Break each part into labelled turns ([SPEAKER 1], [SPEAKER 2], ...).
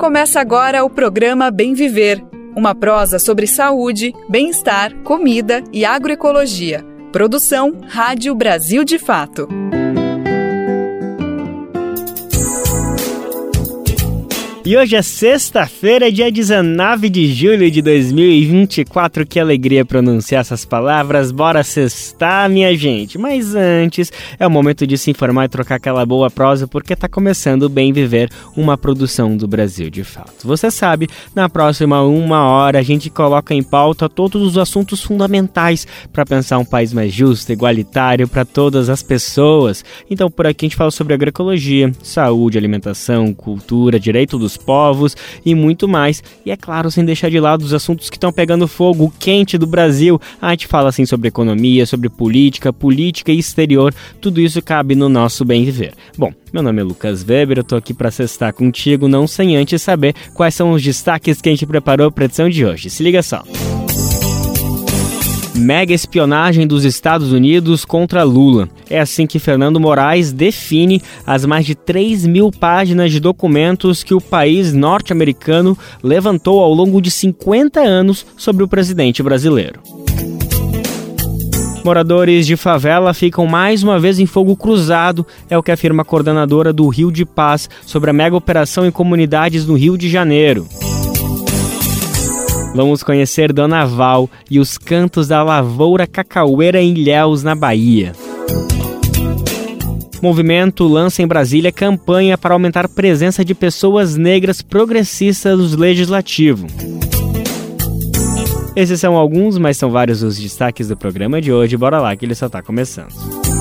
[SPEAKER 1] Começa agora o programa Bem Viver, uma prosa sobre saúde, bem-estar, comida e agroecologia. Produção Rádio Brasil de Fato.
[SPEAKER 2] E hoje é sexta-feira, dia 19 de julho de 2024. Que alegria pronunciar essas palavras. Bora sextar, minha gente. Mas antes, é o momento de se informar e trocar aquela boa prosa, porque tá começando o Bem Viver, uma produção do Brasil de Fato. Você sabe, na próxima 1 hora a gente coloca em pauta todos os assuntos fundamentais para pensar um país mais justo, igualitário para todas as pessoas. Então por aqui a gente fala sobre agroecologia, saúde, alimentação, cultura, direito dos povos e muito mais. E é claro, sem deixar de lado os assuntos que estão pegando fogo quente do Brasil. A gente fala assim sobre economia, sobre política exterior. Tudo isso cabe no nosso Bem Viver. Bom, meu nome é Lucas Weber, eu tô aqui para sextar contigo, não sem antes saber quais são os destaques que a gente preparou para a edição de hoje. Se liga só. Mega espionagem dos Estados Unidos contra Lula. É assim que Fernando Moraes define as mais de 3.000 páginas de documentos que o país norte-americano levantou ao longo de 50 anos sobre o presidente brasileiro. Moradores de favela ficam mais uma vez em fogo cruzado, é o que afirma a coordenadora do Rio de Paz sobre a mega operação em comunidades no Rio de Janeiro. Vamos conhecer Dona Val e os cantos da lavoura cacaueira em Ilhéus, na Bahia. Movimento lança em Brasília campanha para aumentar a presença de pessoas negras progressistas no Legislativo. Esses são alguns, mas são vários os destaques do programa de hoje. Bora lá que ele só está começando.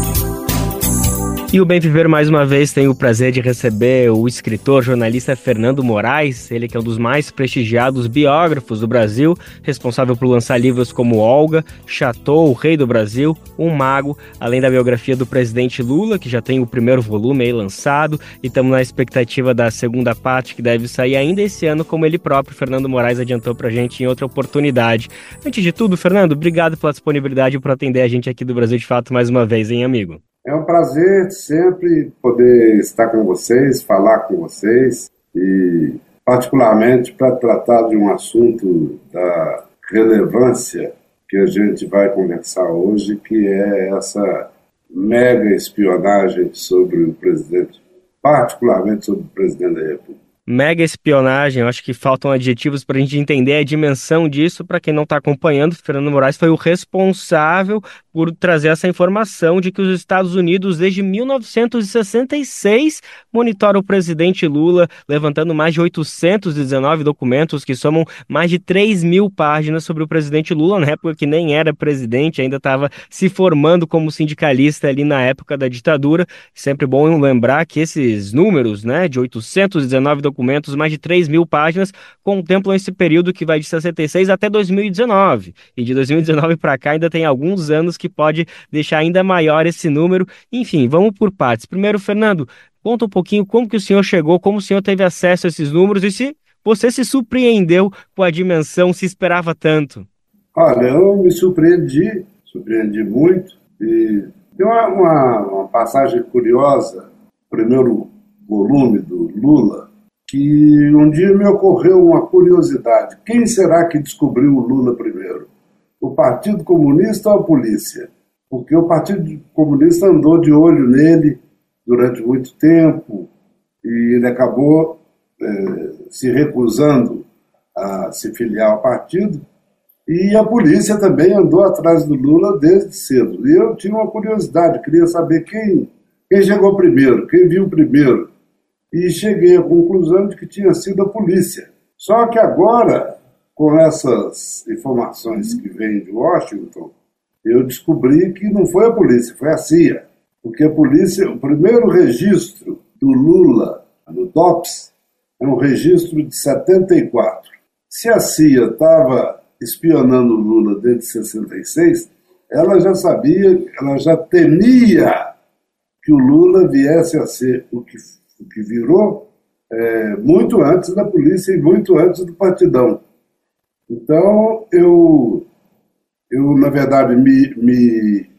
[SPEAKER 2] E o Bem Viver, mais uma vez, tem o prazer de receber o escritor, jornalista Fernando Moraes, ele que é um dos mais prestigiados biógrafos do Brasil, responsável por lançar livros como Olga, Chateau, o Rei do Brasil, Um Mago, além da biografia do presidente Lula, que já tem o primeiro volume aí lançado, e estamos na expectativa da segunda parte, que deve sair ainda esse ano, como ele próprio, Fernando Moraes, adiantou pra gente em outra oportunidade. Antes de tudo, Fernando, obrigado pela disponibilidade e por atender a gente aqui do Brasil de Fato mais uma vez, hein, amigo?
[SPEAKER 3] É um prazer sempre poder estar com vocês, falar com vocês e particularmente para tratar de um assunto da relevância que a gente vai conversar hoje, que é essa mega espionagem sobre o presidente, particularmente sobre o presidente da República.
[SPEAKER 2] Mega espionagem, eu acho que faltam adjetivos para a gente entender a dimensão disso. Para quem não está acompanhando, Fernando Moraes foi o responsável por trazer essa informação de que os Estados Unidos, desde 1966, monitoram o presidente Lula, levantando mais de 819 documentos que somam mais de 3.000 páginas sobre o presidente Lula, na época que nem era presidente, ainda estava se formando como sindicalista ali na época da ditadura. Sempre bom lembrar que esses números, né, de 819 documentos, mais de 3.000 páginas, contemplam esse período que vai de 66 até 2019. E de 2019 para cá ainda tem alguns anos que pode deixar ainda maior esse número. Enfim, vamos por partes. Primeiro, Fernando, conta um pouquinho como que o senhor chegou, como o senhor teve acesso a esses números e se você se surpreendeu com a dimensão, se esperava tanto.
[SPEAKER 3] Olha, eu me surpreendi muito. E tem uma passagem curiosa, o primeiro volume do Lula, que um dia me ocorreu uma curiosidade. Quem será que descobriu o Lula primeiro? O Partido Comunista ou a polícia? Porque o Partido Comunista andou de olho nele durante muito tempo e ele acabou se recusando a se filiar ao partido. E a polícia também andou atrás do Lula desde cedo. E eu tinha uma curiosidade, queria saber quem chegou primeiro, quem viu primeiro. E cheguei à conclusão de que tinha sido a polícia. Só que agora, com essas informações que vêm de Washington, eu descobri que não foi a polícia, foi a CIA. Porque a polícia, o primeiro registro do Lula no DOPS é um registro de 74. Se a CIA estava espionando o Lula desde 66, ela já sabia, ela já temia que o Lula viesse a ser o que virou muito antes da polícia e muito antes do Partidão. Então, eu na verdade, me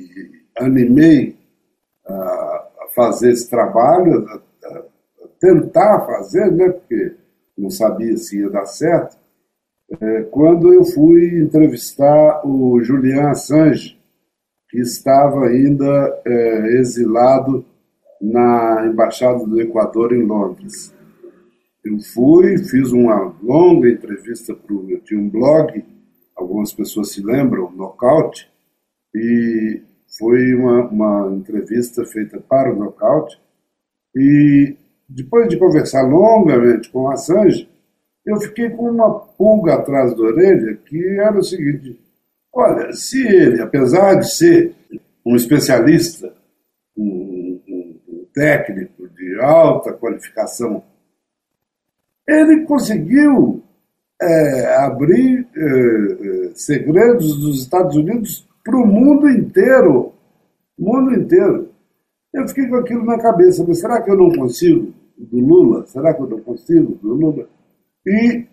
[SPEAKER 3] animei a fazer esse trabalho, a tentar fazer, né? Porque não sabia se ia dar certo, quando eu fui entrevistar o Julian Assange, que estava ainda exilado na Embaixada do Equador em Londres. Eu fui, fiz uma longa entrevista eu tinha um blog, algumas pessoas se lembram, Knockout, e foi uma entrevista feita para o Knockout, e depois de conversar longamente com o Assange, eu fiquei com uma pulga atrás da orelha, que era o seguinte: olha, se ele, apesar de ser um especialista, um técnico de alta qualificação, ele conseguiu abrir segredos dos Estados Unidos para o mundo inteiro. Mundo inteiro. Eu fiquei com aquilo na cabeça, mas será que eu não consigo do Lula? Será que eu não consigo do Lula? E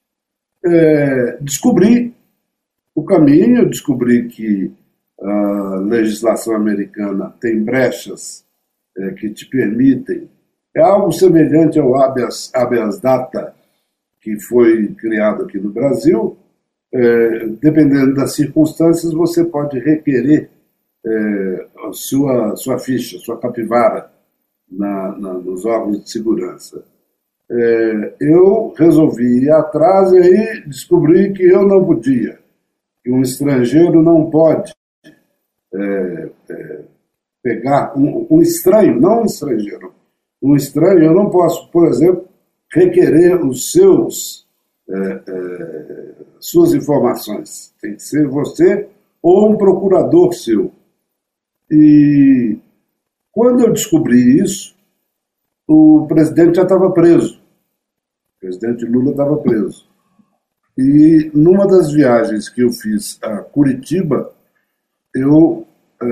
[SPEAKER 3] descobri o caminho, descobri que a legislação americana tem brechas que te permitem. É algo semelhante ao habeas data que foi criado aqui no Brasil. Dependendo das circunstâncias, você pode requerer a sua ficha, sua capivara nos órgãos de segurança. Eu resolvi ir atrás e aí descobri que eu não podia, que um estrangeiro não pode pegar um estranho, não um estrangeiro, um estranho, eu não posso, por exemplo, requerer suas informações. Tem que ser você ou um procurador seu. E quando eu descobri isso, o presidente já estava preso. O presidente Lula estava preso. E numa das viagens que eu fiz a Curitiba, eu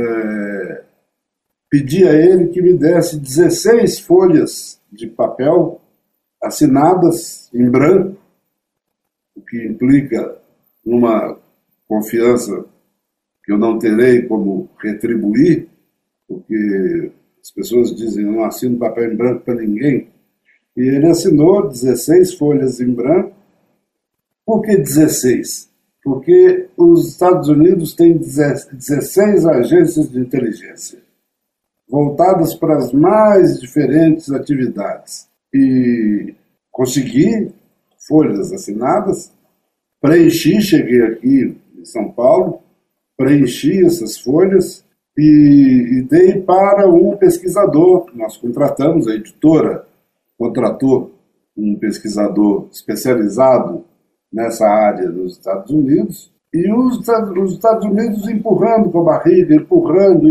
[SPEAKER 3] pedi a ele que me desse 16 folhas de papel assinadas em branco, o que implica numa confiança que eu não terei como retribuir, porque as pessoas dizem: eu não assino papel em branco para ninguém. E ele assinou 16 folhas em branco. Por que 16? Porque os Estados Unidos têm 16 agências de inteligência, voltadas para as mais diferentes atividades. E consegui folhas assinadas, cheguei aqui em São Paulo, preenchi essas folhas e dei para um pesquisador. Nós contratamos, a editora contratou um pesquisador especializado nessa área nos Estados Unidos, e os Estados Unidos empurrando com a barriga, empurrando,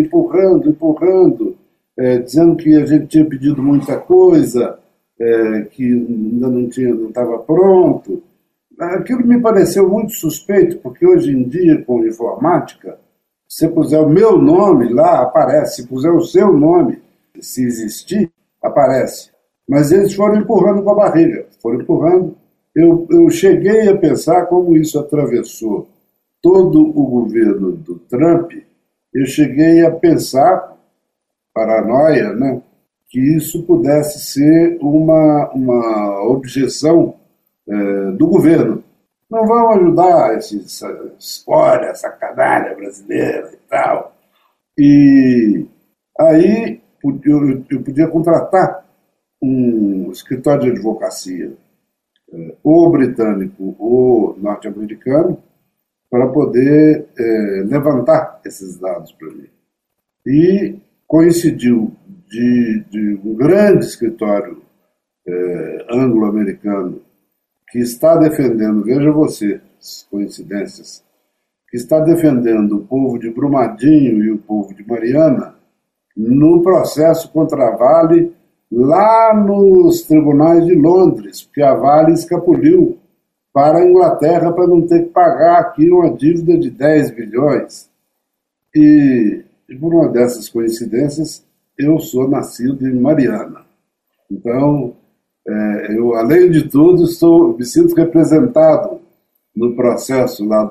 [SPEAKER 3] dizendo que a gente tinha pedido muita coisa, que ainda não estava pronto. Aquilo me pareceu muito suspeito, porque hoje em dia, com informática, se você puser o meu nome lá, aparece. Se puser o seu nome, se existir, aparece. Mas eles foram empurrando com a barriga, foram empurrando. Eu cheguei a pensar como isso atravessou todo o governo do Trump. Eu cheguei a pensar, paranoia, né, que isso pudesse ser uma objeção do governo. Não vão ajudar essa canalha brasileira e tal. E aí eu podia contratar um escritório de advocacia, ou britânico ou norte-americano, para poder levantar esses dados para mim. E coincidiu de um grande escritório anglo-americano que está defendendo, veja você, as coincidências, que está defendendo o povo de Brumadinho e o povo de Mariana no processo contra a Vale lá nos tribunais de Londres, porque a Vale escapuliu para a Inglaterra para não ter que pagar aqui uma dívida de 10 bilhões. E por uma dessas coincidências, eu sou nascido em Mariana. Então, eu, além de tudo, me sinto representado no processo lá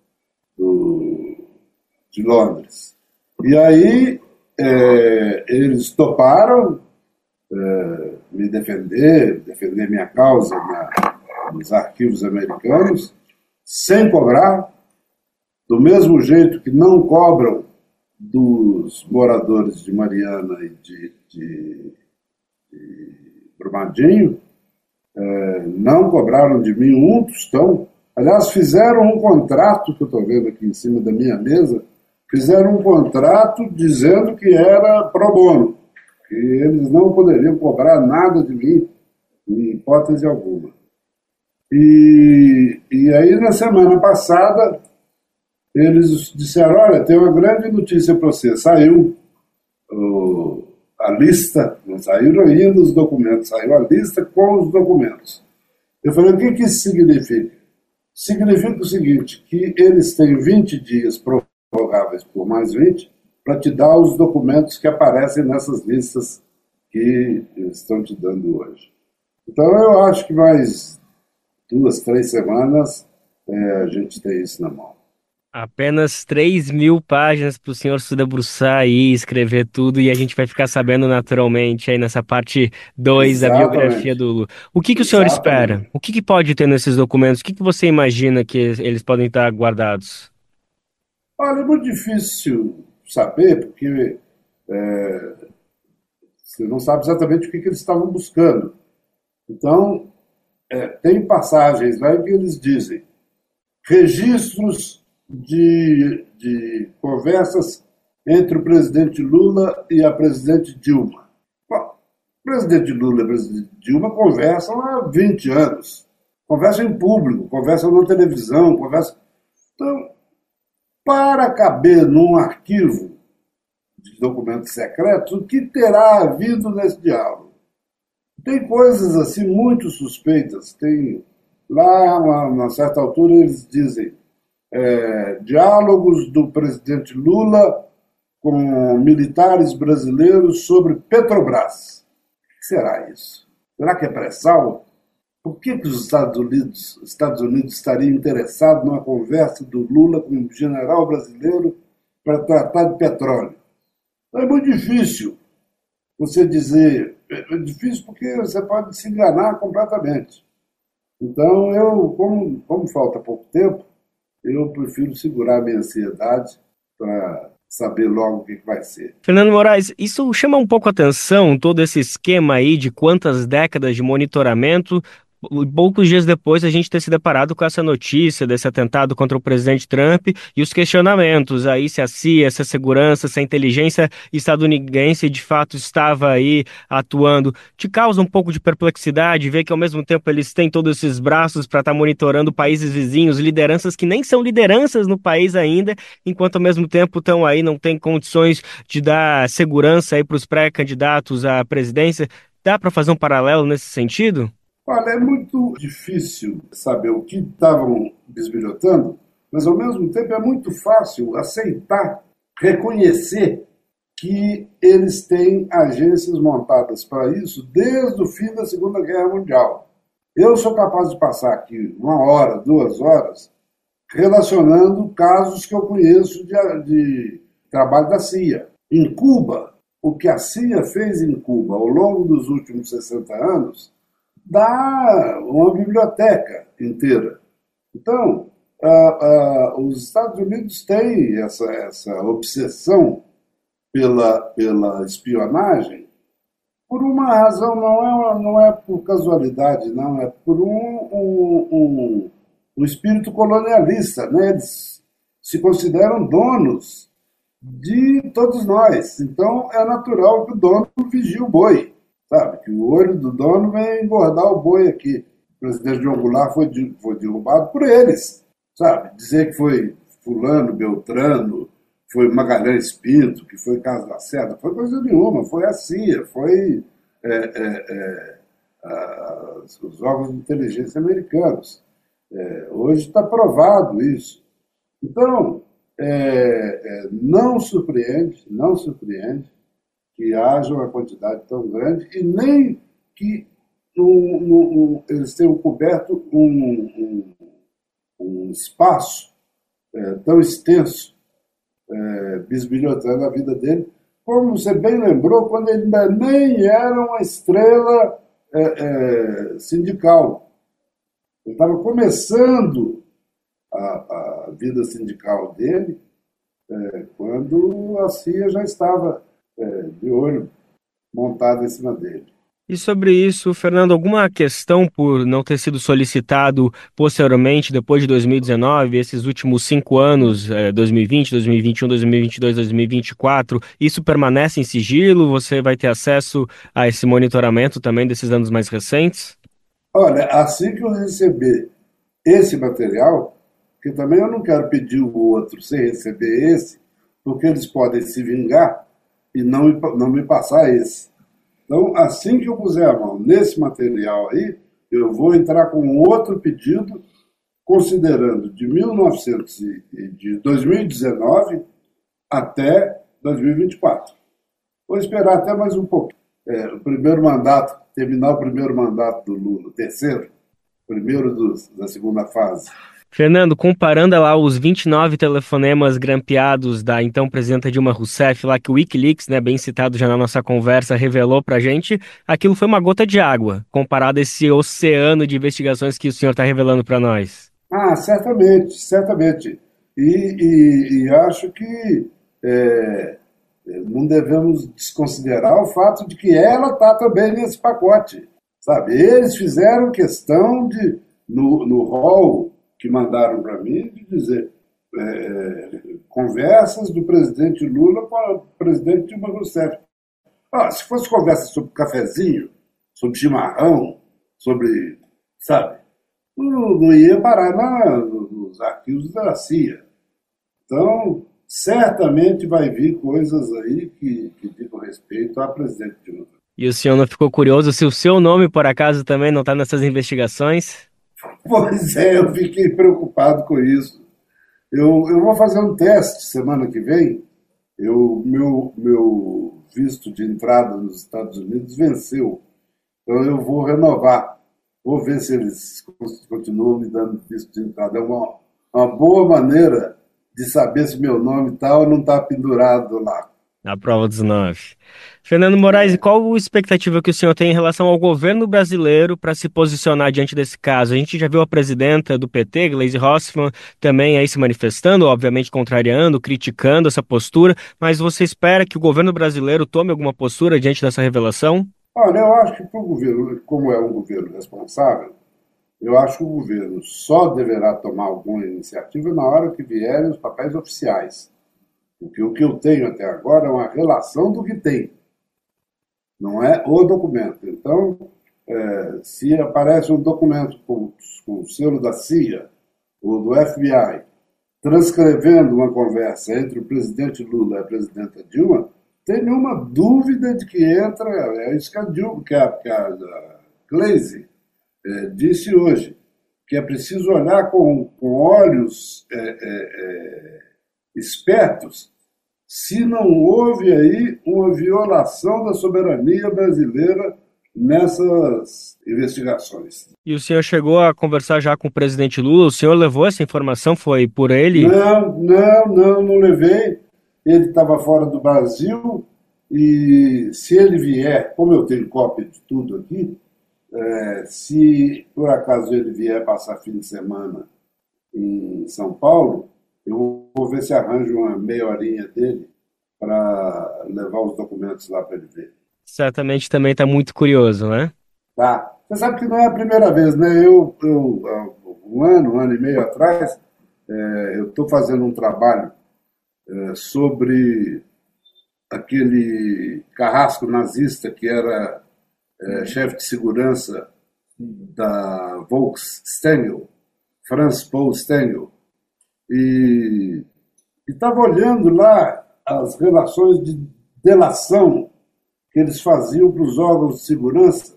[SPEAKER 3] de Londres. E aí, eles toparam, me defender minha causa nos arquivos americanos, sem cobrar, do mesmo jeito que não cobram dos moradores de Mariana e de Brumadinho, não cobraram de mim um tostão. Aliás, fizeram um contrato, que eu estou vendo aqui em cima da minha mesa, fizeram um contrato dizendo que era pro bono, que eles não poderiam cobrar nada de mim, em hipótese alguma. E aí, na semana passada, eles disseram, olha, tem uma grande notícia para você, saiu a lista, não saíram ainda os documentos, saiu a lista com os documentos. Eu falei, o que isso significa? Significa o seguinte, que eles têm 20 dias prorrogáveis por mais 20 para te dar os documentos que aparecem nessas listas que eles estão te dando hoje. Então, eu acho que mais 2, 3 semanas a gente tem isso na mão.
[SPEAKER 2] Apenas 3.000 páginas para o senhor se debruçar aí, escrever tudo, e a gente vai ficar sabendo naturalmente aí nessa parte 2 da biografia
[SPEAKER 3] Exatamente.
[SPEAKER 2] do Lula. O que o senhor espera?
[SPEAKER 3] Exatamente.
[SPEAKER 2] O que pode ter nesses documentos? O que você imagina que eles podem estar guardados?
[SPEAKER 3] Olha, é muito difícil saber, porque você não sabe exatamente o que eles estavam buscando. Então, tem passagens lá em que eles dizem registros de conversas entre o presidente Lula e a presidente Dilma. Bom, o presidente Lula e a presidente Dilma conversam há 20 anos. Conversam em público, conversam na televisão, conversam... Então, para caber num arquivo de documentos secretos, o que terá havido nesse diálogo? Tem coisas assim muito suspeitas. Tem lá, a uma certa altura, eles dizem diálogos do presidente Lula com militares brasileiros sobre Petrobras. O que será isso? Será que é pré-sal? Por que os Estados Unidos estariam interessados numa conversa do Lula com um general brasileiro para tratar de petróleo? É muito difícil você dizer. É difícil porque você pode se enganar completamente. Então, como falta pouco tempo, eu prefiro segurar a minha ansiedade para saber logo o que vai ser.
[SPEAKER 2] Fernando Moraes, isso chama um pouco a atenção, todo esse esquema aí de quantas décadas de monitoramento. Poucos dias depois a gente ter se deparado com essa notícia desse atentado contra o presidente Trump e os questionamentos aí se a CIA, se a segurança, se a inteligência estadunidense de fato estava aí atuando. Te causa um pouco de perplexidade ver que ao mesmo tempo eles têm todos esses braços para estar monitorando países vizinhos, lideranças que nem são lideranças no país ainda, enquanto ao mesmo tempo estão aí, não têm condições de dar segurança aí para os pré-candidatos à presidência. Dá para fazer um paralelo nesse sentido?
[SPEAKER 3] Olha, é muito difícil saber o que estavam bisbilhotando, mas ao mesmo tempo é muito fácil aceitar, reconhecer que eles têm agências montadas para isso desde o fim da Segunda Guerra Mundial. Eu sou capaz de passar aqui 1 hora, 2 horas, relacionando casos que eu conheço de trabalho da CIA. Em Cuba, o que a CIA fez em Cuba ao longo dos últimos 60 anos dá uma biblioteca inteira. Então, os Estados Unidos têm essa obsessão pela espionagem por uma razão, não é por casualidade, não, é por um espírito colonialista. Né? Eles se consideram donos de todos nós. Então, é natural que o dono vigie o boi. Sabe, que o olho do dono vem engordar o boi aqui. O presidente João Goulart foi derrubado por eles. Sabe, dizer que foi fulano, Beltrano, foi Magalhães Pinto, que foi Carlos Lacerda, foi coisa nenhuma, foi a CIA, foi os órgãos de inteligência americanos. Hoje está provado isso. Então, não surpreende que haja uma quantidade tão grande e nem que eles tenham coberto um espaço tão extenso, bisbilhotando a vida dele, como você bem lembrou, quando ele ainda nem era uma estrela sindical. Ele estava começando a vida sindical dele quando a CIA já estava de olho montada em cima dele.
[SPEAKER 2] E sobre isso, Fernando, alguma questão por não ter sido solicitado posteriormente, depois de 2019, esses últimos 5 anos, 2020, 2021, 2022, 2024, isso permanece em sigilo? Você vai ter acesso a esse monitoramento também desses anos mais recentes?
[SPEAKER 3] Olha, assim que eu receber esse material, que também eu não quero pedir o outro sem receber esse, porque eles podem se vingar e não me passar esse. Então, assim que eu puser a mão nesse material aí, eu vou entrar com outro pedido, considerando de 2019 até 2024. Vou esperar até mais um pouco. Terminar o primeiro mandato do Lula, o terceiro, da segunda fase.
[SPEAKER 2] Fernando, comparando lá os 29 telefonemas grampeados da então presidenta Dilma Rousseff, lá que o Wikileaks, né, bem citado já na nossa conversa, revelou pra gente, aquilo foi uma gota de água, comparado a esse oceano de investigações que o senhor está revelando para nós.
[SPEAKER 3] Ah, certamente, certamente. E acho que não devemos desconsiderar o fato de que ela está também nesse pacote. Sabe? Eles fizeram questão de, no rol que mandaram para mim, de dizer conversas do presidente Lula com o presidente Dilma Rousseff. Se fosse conversa sobre cafezinho, sobre chimarrão, sobre, sabe, não ia parar nos arquivos da CIA. Então, certamente vai vir coisas aí que digam respeito à presidente Dilma.
[SPEAKER 2] E o senhor não ficou curioso se o seu nome, por acaso, também não está nessas investigações?
[SPEAKER 3] Pois é, eu fiquei preocupado com isso. Eu vou fazer um teste semana que vem. Meu visto de entrada nos Estados Unidos venceu. Então eu vou renovar. Vou ver se eles continuam me dando visto de entrada. É uma boa maneira de saber se meu nome está ou não está pendurado lá.
[SPEAKER 2] Na prova dos 9. Fernando Moraes, e qual a expectativa que o senhor tem em relação ao governo brasileiro para se posicionar diante desse caso? A gente já viu a presidenta do PT, Gleisi Hoffmann, também aí se manifestando, obviamente contrariando, criticando essa postura, mas você espera que o governo brasileiro tome alguma postura diante dessa revelação?
[SPEAKER 3] Olha, eu acho que para o governo, como é um governo responsável, eu acho que o governo só deverá tomar alguma iniciativa na hora que vierem os papéis oficiais. Porque o que eu tenho até agora é uma relação do que tem, não é o documento. Então, se aparece um documento com o selo da CIA ou do FBI transcrevendo uma conversa entre o presidente Lula e a presidenta Dilma, tem nenhuma dúvida de que entra, é isso que a Gleisi disse hoje, que é preciso olhar com olhos espertos se não houve aí uma violação da soberania brasileira nessas investigações.
[SPEAKER 2] E o senhor chegou a conversar já com o presidente Lula? O senhor levou essa informação? Foi por ele?
[SPEAKER 3] Não levei. Ele estava fora do Brasil e se ele vier, como eu tenho cópia de tudo aqui, se por acaso ele vier passar fim de semana em São Paulo, eu vou ver se arranjo uma meia horinha dele para levar os documentos lá para ele ver.
[SPEAKER 2] Certamente também está muito curioso, né?
[SPEAKER 3] Tá. Você sabe que não é a primeira vez, né? Eu um ano e meio atrás, eu estou fazendo um trabalho sobre aquele carrasco nazista que era chefe de segurança da Volksstengel, Franz Paul Stengel, e estava olhando lá as relações de delação que eles faziam para os órgãos de segurança,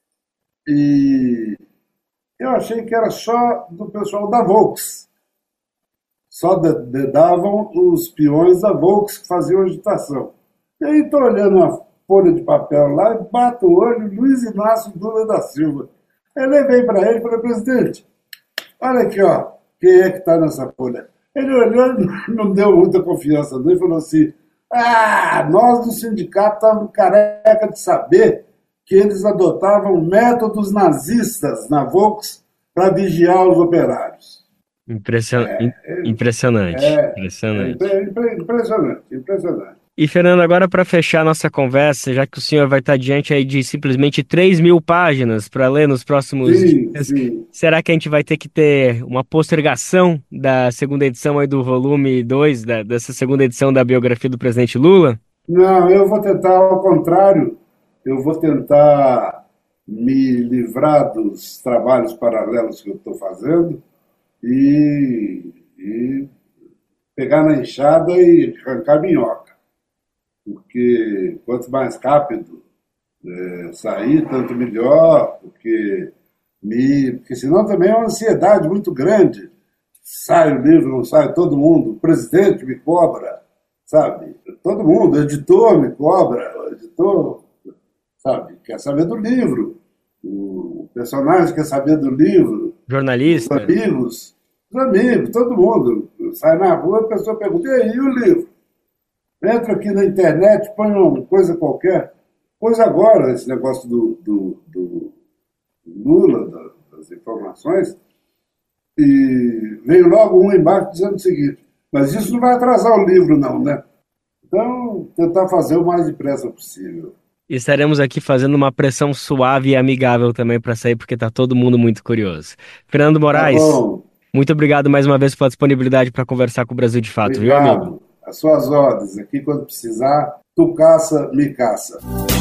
[SPEAKER 3] e eu achei que era só do pessoal da Volks. Só davam os peões da Volks que faziam agitação. E aí estou olhando uma folha de papel lá e bato o olho, Luiz Inácio Lula da Silva. Eu levei para ele e falei, presidente, olha aqui, quem é que está nessa folha? Ele olhou e não deu muita confiança. Ele falou assim, Nós do sindicato estávamos careca de saber que eles adotavam métodos nazistas na Volks para vigiar os operários.
[SPEAKER 2] Impressionante.
[SPEAKER 3] Impressionante.
[SPEAKER 2] E, Fernando, agora para fechar nossa conversa, já que o senhor vai estar diante aí de simplesmente 3.000 páginas para ler nos próximos dias, será que a gente vai ter que ter uma postergação da segunda edição aí do volume 2, dessa segunda edição da biografia do presidente Lula?
[SPEAKER 3] Não, eu vou tentar, ao contrário, eu vou tentar me livrar dos trabalhos paralelos que eu estou fazendo e pegar na enxada e arrancar minhoca. Porque quanto mais rápido sair, tanto melhor, porque senão também é uma ansiedade muito grande. Sai o livro, não sai todo mundo, o presidente me cobra, sabe? Todo mundo, o editor me cobra, o editor, sabe, quer saber do livro, o personagem quer saber do livro,
[SPEAKER 2] jornalista,
[SPEAKER 3] os amigos, todo mundo. Sai na rua, a pessoa pergunta, e aí o livro? Entra aqui na internet, põe uma coisa qualquer. Pois agora, esse negócio do Lula, das informações, e veio logo um embaixo dizendo o seguinte, mas isso não vai atrasar o livro não, né? Então, tentar fazer o mais depressa possível.
[SPEAKER 2] E estaremos aqui fazendo uma pressão suave e amigável também para sair, porque está todo mundo muito curioso. Fernando Moraes, muito obrigado mais uma vez pela disponibilidade para conversar com o Brasil de Fato,
[SPEAKER 3] obrigado.
[SPEAKER 2] Viu, amigo?
[SPEAKER 3] As suas ordens. Aqui, quando precisar, tu caça, me caça.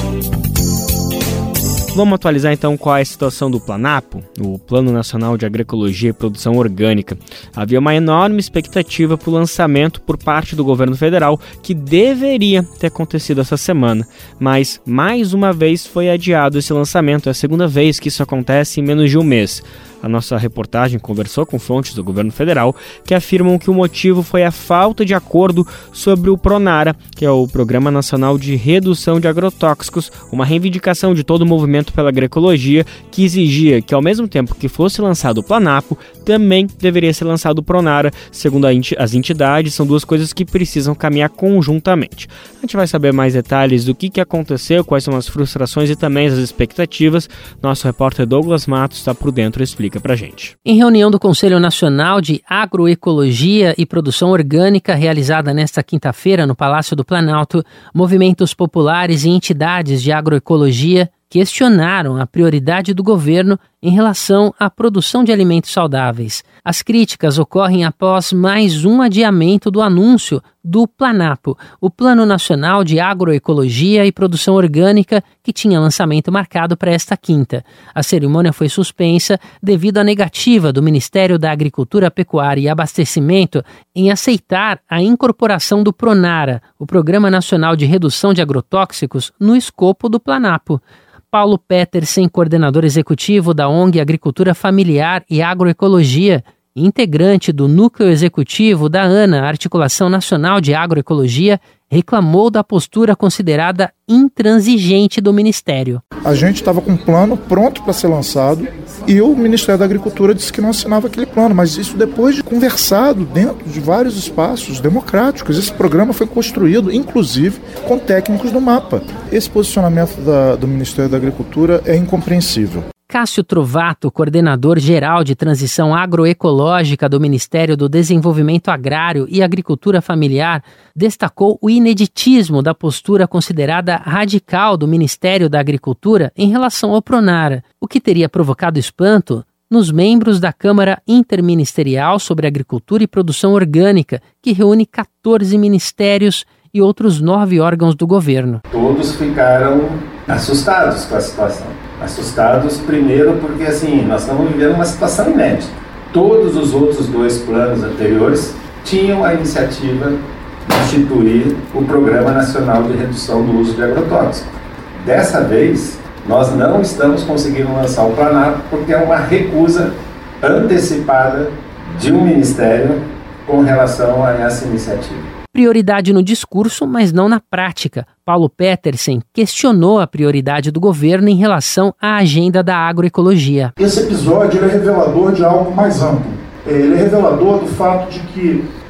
[SPEAKER 2] Vamos atualizar então qual é a situação do Planapo, o Plano Nacional de Agroecologia e Produção Orgânica. Havia uma enorme expectativa para o lançamento por parte do governo federal, que deveria ter acontecido essa semana, mas mais uma vez foi adiado esse lançamento. É a segunda vez que isso acontece em menos de um mês. A nossa reportagem conversou com fontes do governo federal que afirmam que o motivo foi a falta de acordo sobre o PRONARA, que é o Programa Nacional de Redução de Agrotóxicos, uma reivindicação de todo o movimento pela agroecologia que exigia que, ao mesmo tempo que fosse lançado o Planapo, também deveria ser lançado o PRONARA. Segundo as entidades, são duas coisas que precisam caminhar conjuntamente. A gente vai saber mais detalhes do que aconteceu, quais são as frustrações e também as expectativas. Nosso repórter Douglas Matos está por dentro e explica pra gente.
[SPEAKER 4] Em reunião do Conselho Nacional de Agroecologia e Produção Orgânica, realizada nesta quinta-feira no Palácio do Planalto, movimentos populares e entidades de agroecologia questionaram a prioridade do governo em relação à produção de alimentos saudáveis. As críticas ocorrem após mais um adiamento do anúncio do Planapo, o Plano Nacional de Agroecologia e Produção Orgânica, que tinha lançamento marcado para esta quinta. A cerimônia foi suspensa devido à negativa do Ministério da Agricultura, Pecuária e Abastecimento em aceitar a incorporação do PRONARA, o Programa Nacional de Redução de Agrotóxicos, no escopo do Planapo. Paulo Petersen, coordenador executivo da ONG Agricultura Familiar e Agroecologia, integrante do núcleo executivo da ANA, Articulação Nacional de Agroecologia, reclamou da postura considerada intransigente do Ministério.
[SPEAKER 5] A gente estava com um plano pronto para ser lançado e o Ministério da Agricultura disse que não assinava aquele plano, mas isso depois de conversado dentro de vários espaços democráticos. Esse programa foi construído, inclusive, com técnicos do MAPA. Esse posicionamento do Ministério da Agricultura é incompreensível.
[SPEAKER 4] Cássio Trovato, coordenador geral de transição agroecológica do Ministério do Desenvolvimento Agrário e Agricultura Familiar, destacou o ineditismo da postura considerada radical do Ministério da Agricultura em relação ao PRONARA, o que teria provocado espanto nos membros da Câmara Interministerial sobre Agricultura e Produção Orgânica, que reúne 14 ministérios e outros 9 órgãos do governo.
[SPEAKER 6] Todos ficaram assustados com a situação. Assustados primeiro porque nós estamos vivendo uma situação inédita. Todos os outros 2 planos anteriores tinham a iniciativa de instituir o Programa Nacional de Redução do Uso de Agrotóxicos. Dessa vez, nós não estamos conseguindo lançar o Planapo porque é uma recusa antecipada de um ministério com relação a essa iniciativa.
[SPEAKER 4] Prioridade no discurso, mas não na prática. Paulo Petersen questionou a prioridade do governo em relação à agenda da agroecologia.
[SPEAKER 7] Esse episódio é revelador de algo mais amplo. Ele é revelador do fato de que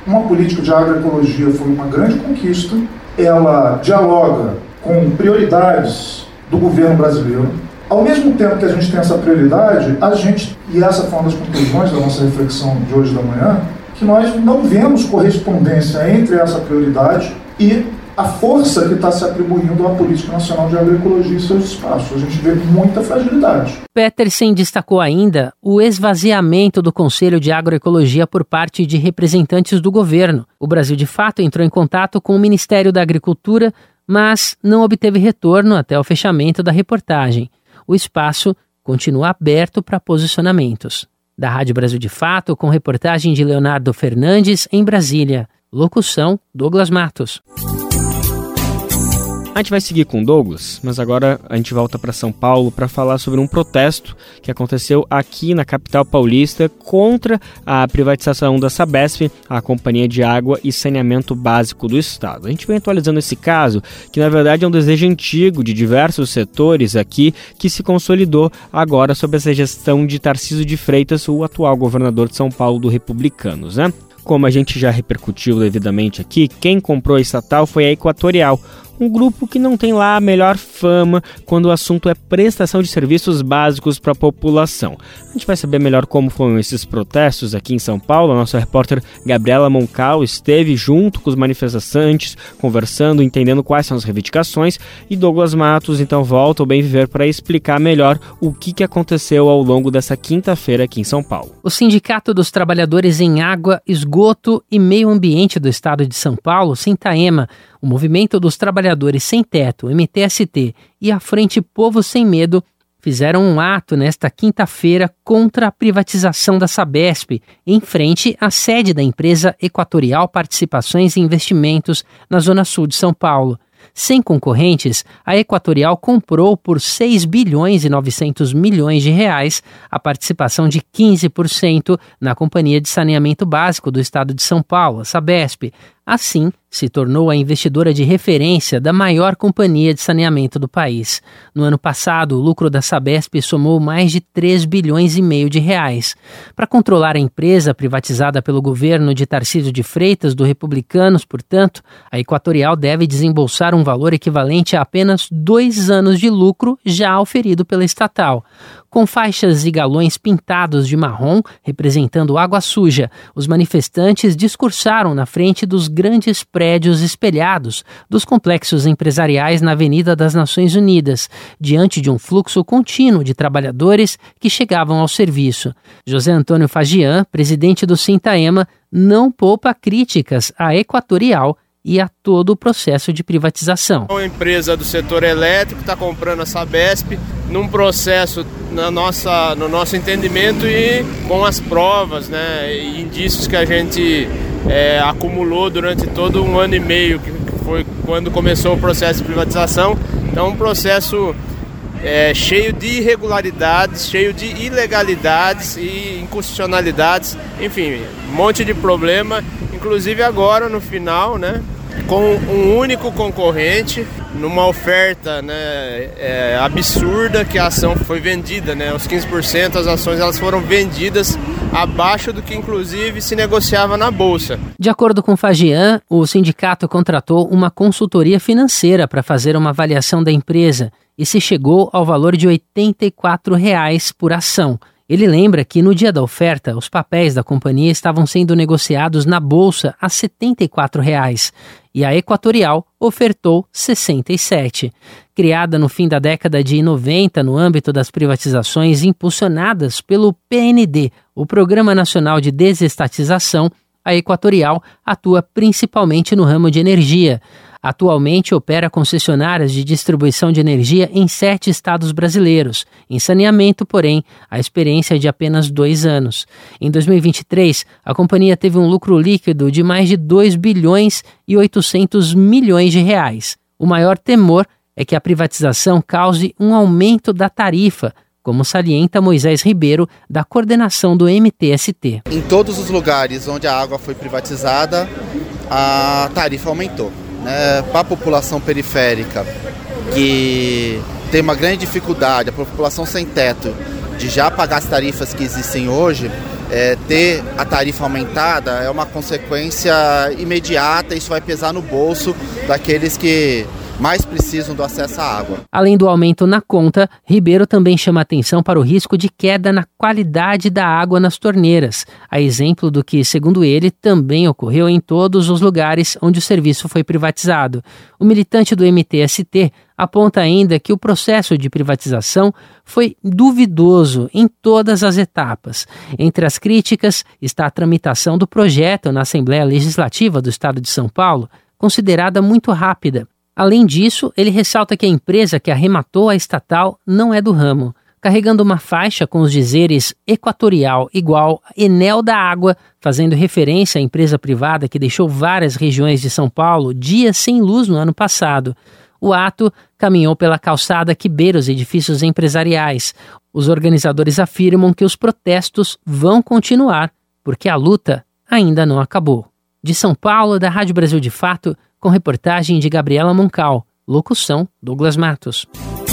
[SPEAKER 5] uma política de agroecologia foi uma grande conquista, ela dialoga com prioridades do governo brasileiro. Ao mesmo tempo que a gente tem essa prioridade, e essa foi uma das conclusões da nossa reflexão de hoje da manhã, que nós não vemos correspondência entre essa prioridade e a força que está se atribuindo à Política Nacional de Agroecologia e seus espaços. A gente vê muita fragilidade.
[SPEAKER 4] Petersen destacou ainda o esvaziamento do Conselho de Agroecologia por parte de representantes do governo. O Brasil, de fato, entrou em contato com o Ministério da Agricultura, mas não obteve retorno até o fechamento da reportagem. O espaço continua aberto para posicionamentos. Da Rádio Brasil de Fato, com reportagem de Leonardo Fernandes, em Brasília. Locução, Douglas Matos.
[SPEAKER 2] A gente vai seguir com o Douglas, mas agora a gente volta para São Paulo para falar sobre um protesto que aconteceu aqui na capital paulista contra a privatização da Sabesp, a Companhia de Água e Saneamento Básico do Estado. A gente vem atualizando esse caso, que na verdade é um desejo antigo de diversos setores aqui, que se consolidou agora sob essa gestão de Tarcísio de Freitas, o atual governador de São Paulo do Republicanos, né? Como a gente já repercutiu devidamente aqui, quem comprou a estatal foi a Equatorial, um grupo que não tem lá a melhor fama quando o assunto é prestação de serviços básicos para a população. A gente vai saber melhor como foram esses protestos aqui em São Paulo. A nossa repórter Gabriela Moncal esteve junto com os manifestantes, conversando, entendendo quais são as reivindicações, e Douglas Matos então volta ao Bem Viver para explicar melhor o que aconteceu ao longo dessa quinta-feira aqui em São Paulo.
[SPEAKER 4] O Sindicato dos Trabalhadores em Água, Esgoto e Meio Ambiente do Estado de São Paulo, Sintaema, o Movimento dos Trabalhadores Sem Teto, MTST, e a Frente Povo Sem Medo fizeram um ato nesta quinta-feira contra a privatização da Sabesp, em frente à sede da empresa Equatorial Participações e Investimentos, na Zona Sul de São Paulo. Sem concorrentes, a Equatorial comprou por 6 bilhões e 900 milhões de reais a participação de 15% na Companhia de Saneamento Básico do Estado de São Paulo, a Sabesp. Assim, se tornou a investidora de referência da maior companhia de saneamento do país. No ano passado, o lucro da Sabesp somou mais de 3 bilhões e meio de reais. Para controlar a empresa privatizada pelo governo de Tarcísio de Freitas, do Republicanos, portanto, a Equatorial deve desembolsar um valor equivalente a apenas 2 anos de lucro já oferido pela estatal. Com faixas e galões pintados de marrom, representando água suja, os manifestantes discursaram na frente dos grandes prédios espelhados dos complexos empresariais na Avenida das Nações Unidas, diante de um fluxo contínuo de trabalhadores que chegavam ao serviço. José Antônio Fagian, presidente do Sintaema, não poupa críticas à Equatorial e a todo o processo de privatização.
[SPEAKER 7] Uma empresa do setor elétrico está comprando a Sabesp num processo, no nosso entendimento, e com as provas, né, e indícios que a gente acumulou durante todo um ano e meio, que foi quando começou o processo de privatização. Então, um processo cheio de irregularidades, cheio de ilegalidades e inconstitucionalidades, enfim, um monte de problema, inclusive agora no final, né, com um único concorrente, numa oferta, né, absurda, que a ação foi vendida, né, os 15%, as ações elas foram vendidas abaixo do que inclusive se negociava na Bolsa.
[SPEAKER 4] De acordo com Fagian, o sindicato contratou uma consultoria financeira para fazer uma avaliação da empresa e se chegou ao valor de R$ 84 por ação. Ele lembra que no dia da oferta, os papéis da companhia estavam sendo negociados na Bolsa a R$ 74 e a Equatorial ofertou R$ 67. Criada no fim da década de 90 no âmbito das privatizações impulsionadas pelo PND, o Programa Nacional de Desestatização, a Equatorial atua principalmente no ramo de energia. Atualmente opera concessionárias de distribuição de energia em 7 estados brasileiros. Em saneamento, porém, a experiência é de apenas 2 anos. Em 2023, a companhia teve um lucro líquido de mais de 2 bilhões e 800 milhões de reais. O maior temor é que a privatização cause um aumento da tarifa, como salienta Moisés Ribeiro, da coordenação do MTST.
[SPEAKER 8] Em todos os lugares onde a água foi privatizada, a tarifa aumentou. Para a população periférica, que tem uma grande dificuldade, a população sem teto, de já pagar as tarifas que existem hoje, ter a tarifa aumentada é uma consequência imediata, isso vai pesar no bolso daqueles que mais precisam do acesso à água.
[SPEAKER 4] Além do aumento na conta, Ribeiro também chama atenção para o risco de queda na qualidade da água nas torneiras, a exemplo do que, segundo ele, também ocorreu em todos os lugares onde o serviço foi privatizado. O militante do MTST aponta ainda que o processo de privatização foi duvidoso em todas as etapas. Entre as críticas está a tramitação do projeto na Assembleia Legislativa do Estado de São Paulo, considerada muito rápida. Além disso, ele ressalta que a empresa que arrematou a estatal não é do ramo, carregando uma faixa com os dizeres Equatorial igual Enel da Água, fazendo referência à empresa privada que deixou várias regiões de São Paulo dias sem luz no ano passado. O ato caminhou pela calçada que beira os edifícios empresariais. Os organizadores afirmam que os protestos vão continuar, porque a luta ainda não acabou. De São Paulo, da Rádio Brasil de Fato, com reportagem de Gabriela Moncal, locução Douglas Matos.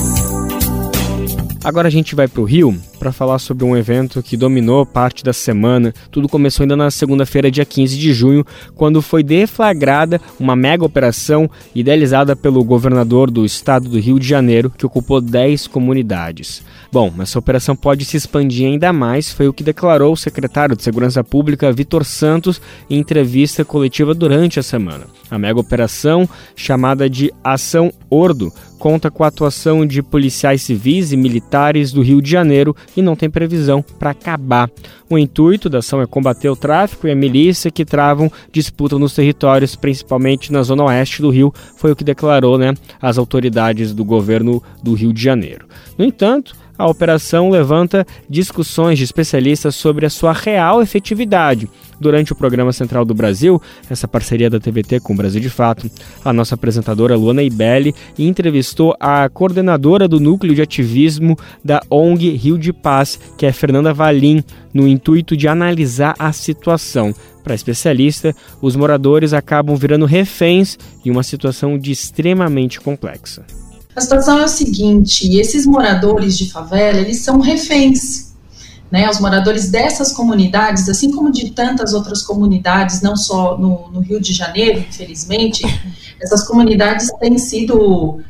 [SPEAKER 2] Agora a gente vai para o Rio para falar sobre um evento que dominou parte da semana. Tudo começou ainda na segunda-feira, dia 15 de junho, quando foi deflagrada uma mega operação idealizada pelo governador do estado do Rio de Janeiro, que ocupou 10 comunidades. Bom, essa operação pode se expandir ainda mais, foi o que declarou o secretário de Segurança Pública, Vitor Santos, em entrevista coletiva durante a semana. A mega operação, chamada de Ação Ordo, conta com a atuação de policiais civis e militares do Rio de Janeiro e não tem previsão para acabar. O intuito da ação é combater o tráfico e a milícia que travam disputa nos territórios, principalmente na zona oeste do Rio, foi o que declarou, as autoridades do governo do Rio de Janeiro. No entanto, a operação levanta discussões de especialistas sobre a sua real efetividade. Durante o programa Central do Brasil, essa parceria da TVT com o Brasil de Fato, a nossa apresentadora Luana Ibelli entrevistou a coordenadora do Núcleo de Ativismo da ONG Rio de Paz, que é Fernanda Valim, no intuito de analisar a situação. Para a especialista, os moradores acabam virando reféns em uma situação extremamente complexa.
[SPEAKER 9] A situação é o seguinte, esses moradores de favela, eles são reféns, Os moradores dessas comunidades, assim como de tantas outras comunidades, não só no Rio de Janeiro, infelizmente, essas comunidades têm sido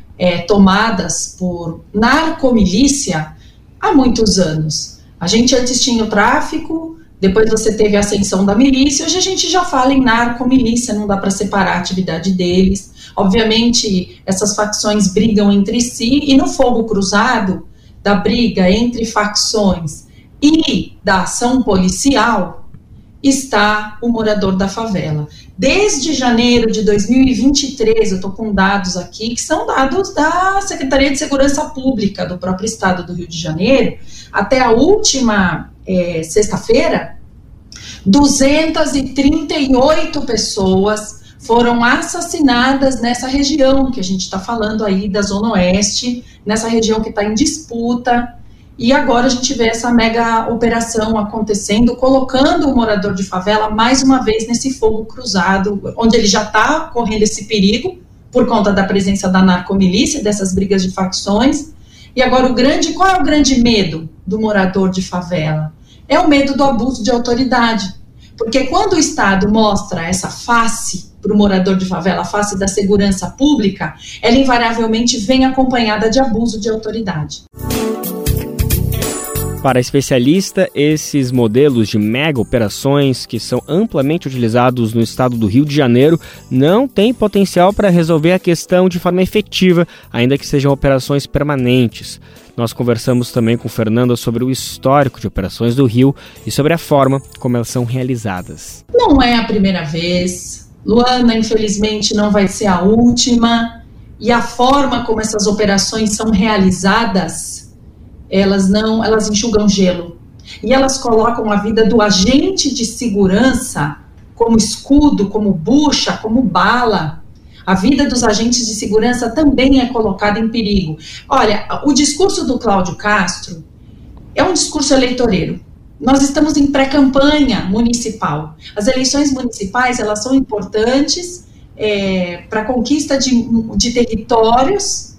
[SPEAKER 9] tomadas por narcomilícia há muitos anos. A gente antes tinha o tráfico, depois você teve a ascensão da milícia, hoje a gente já fala em narcomilícia, não dá para separar a atividade deles. Obviamente, essas facções brigam entre si e no fogo cruzado da briga entre facções e da ação policial está o morador da favela. Desde janeiro de 2023, eu estou com dados aqui, que são dados da Secretaria de Segurança Pública do próprio estado do Rio de Janeiro, até a última sexta-feira, 238 pessoas foram assassinadas nessa região que a gente está falando aí da Zona Oeste, nessa região que está em disputa, e agora a gente vê essa mega operação acontecendo, colocando o morador de favela mais uma vez nesse fogo cruzado, onde ele já está correndo esse perigo, por conta da presença da narcomilícia, dessas brigas de facções, e agora qual é o grande medo do morador de favela? É o medo do abuso de autoridade, porque quando o Estado mostra essa face para o morador de favela, a face da segurança pública, ela invariavelmente vem acompanhada de abuso de autoridade.
[SPEAKER 2] Para a especialista, esses modelos de mega operações que são amplamente utilizados no estado do Rio de Janeiro não têm potencial para resolver a questão de forma efetiva, ainda que sejam operações permanentes. Nós conversamos também com Fernanda sobre o histórico de operações do Rio e sobre a forma como elas são realizadas.
[SPEAKER 9] Não é a primeira vez, Luana, infelizmente, não vai ser a última, e a forma como essas operações são realizadas, elas enxugam gelo, e elas colocam a vida do agente de segurança como escudo, como bucha, como bala. A vida dos agentes de segurança também é colocada em perigo. Olha, o discurso do Cláudio Castro é um discurso eleitoreiro. Nós estamos em pré-campanha municipal. As eleições municipais, elas são importantes para a conquista de territórios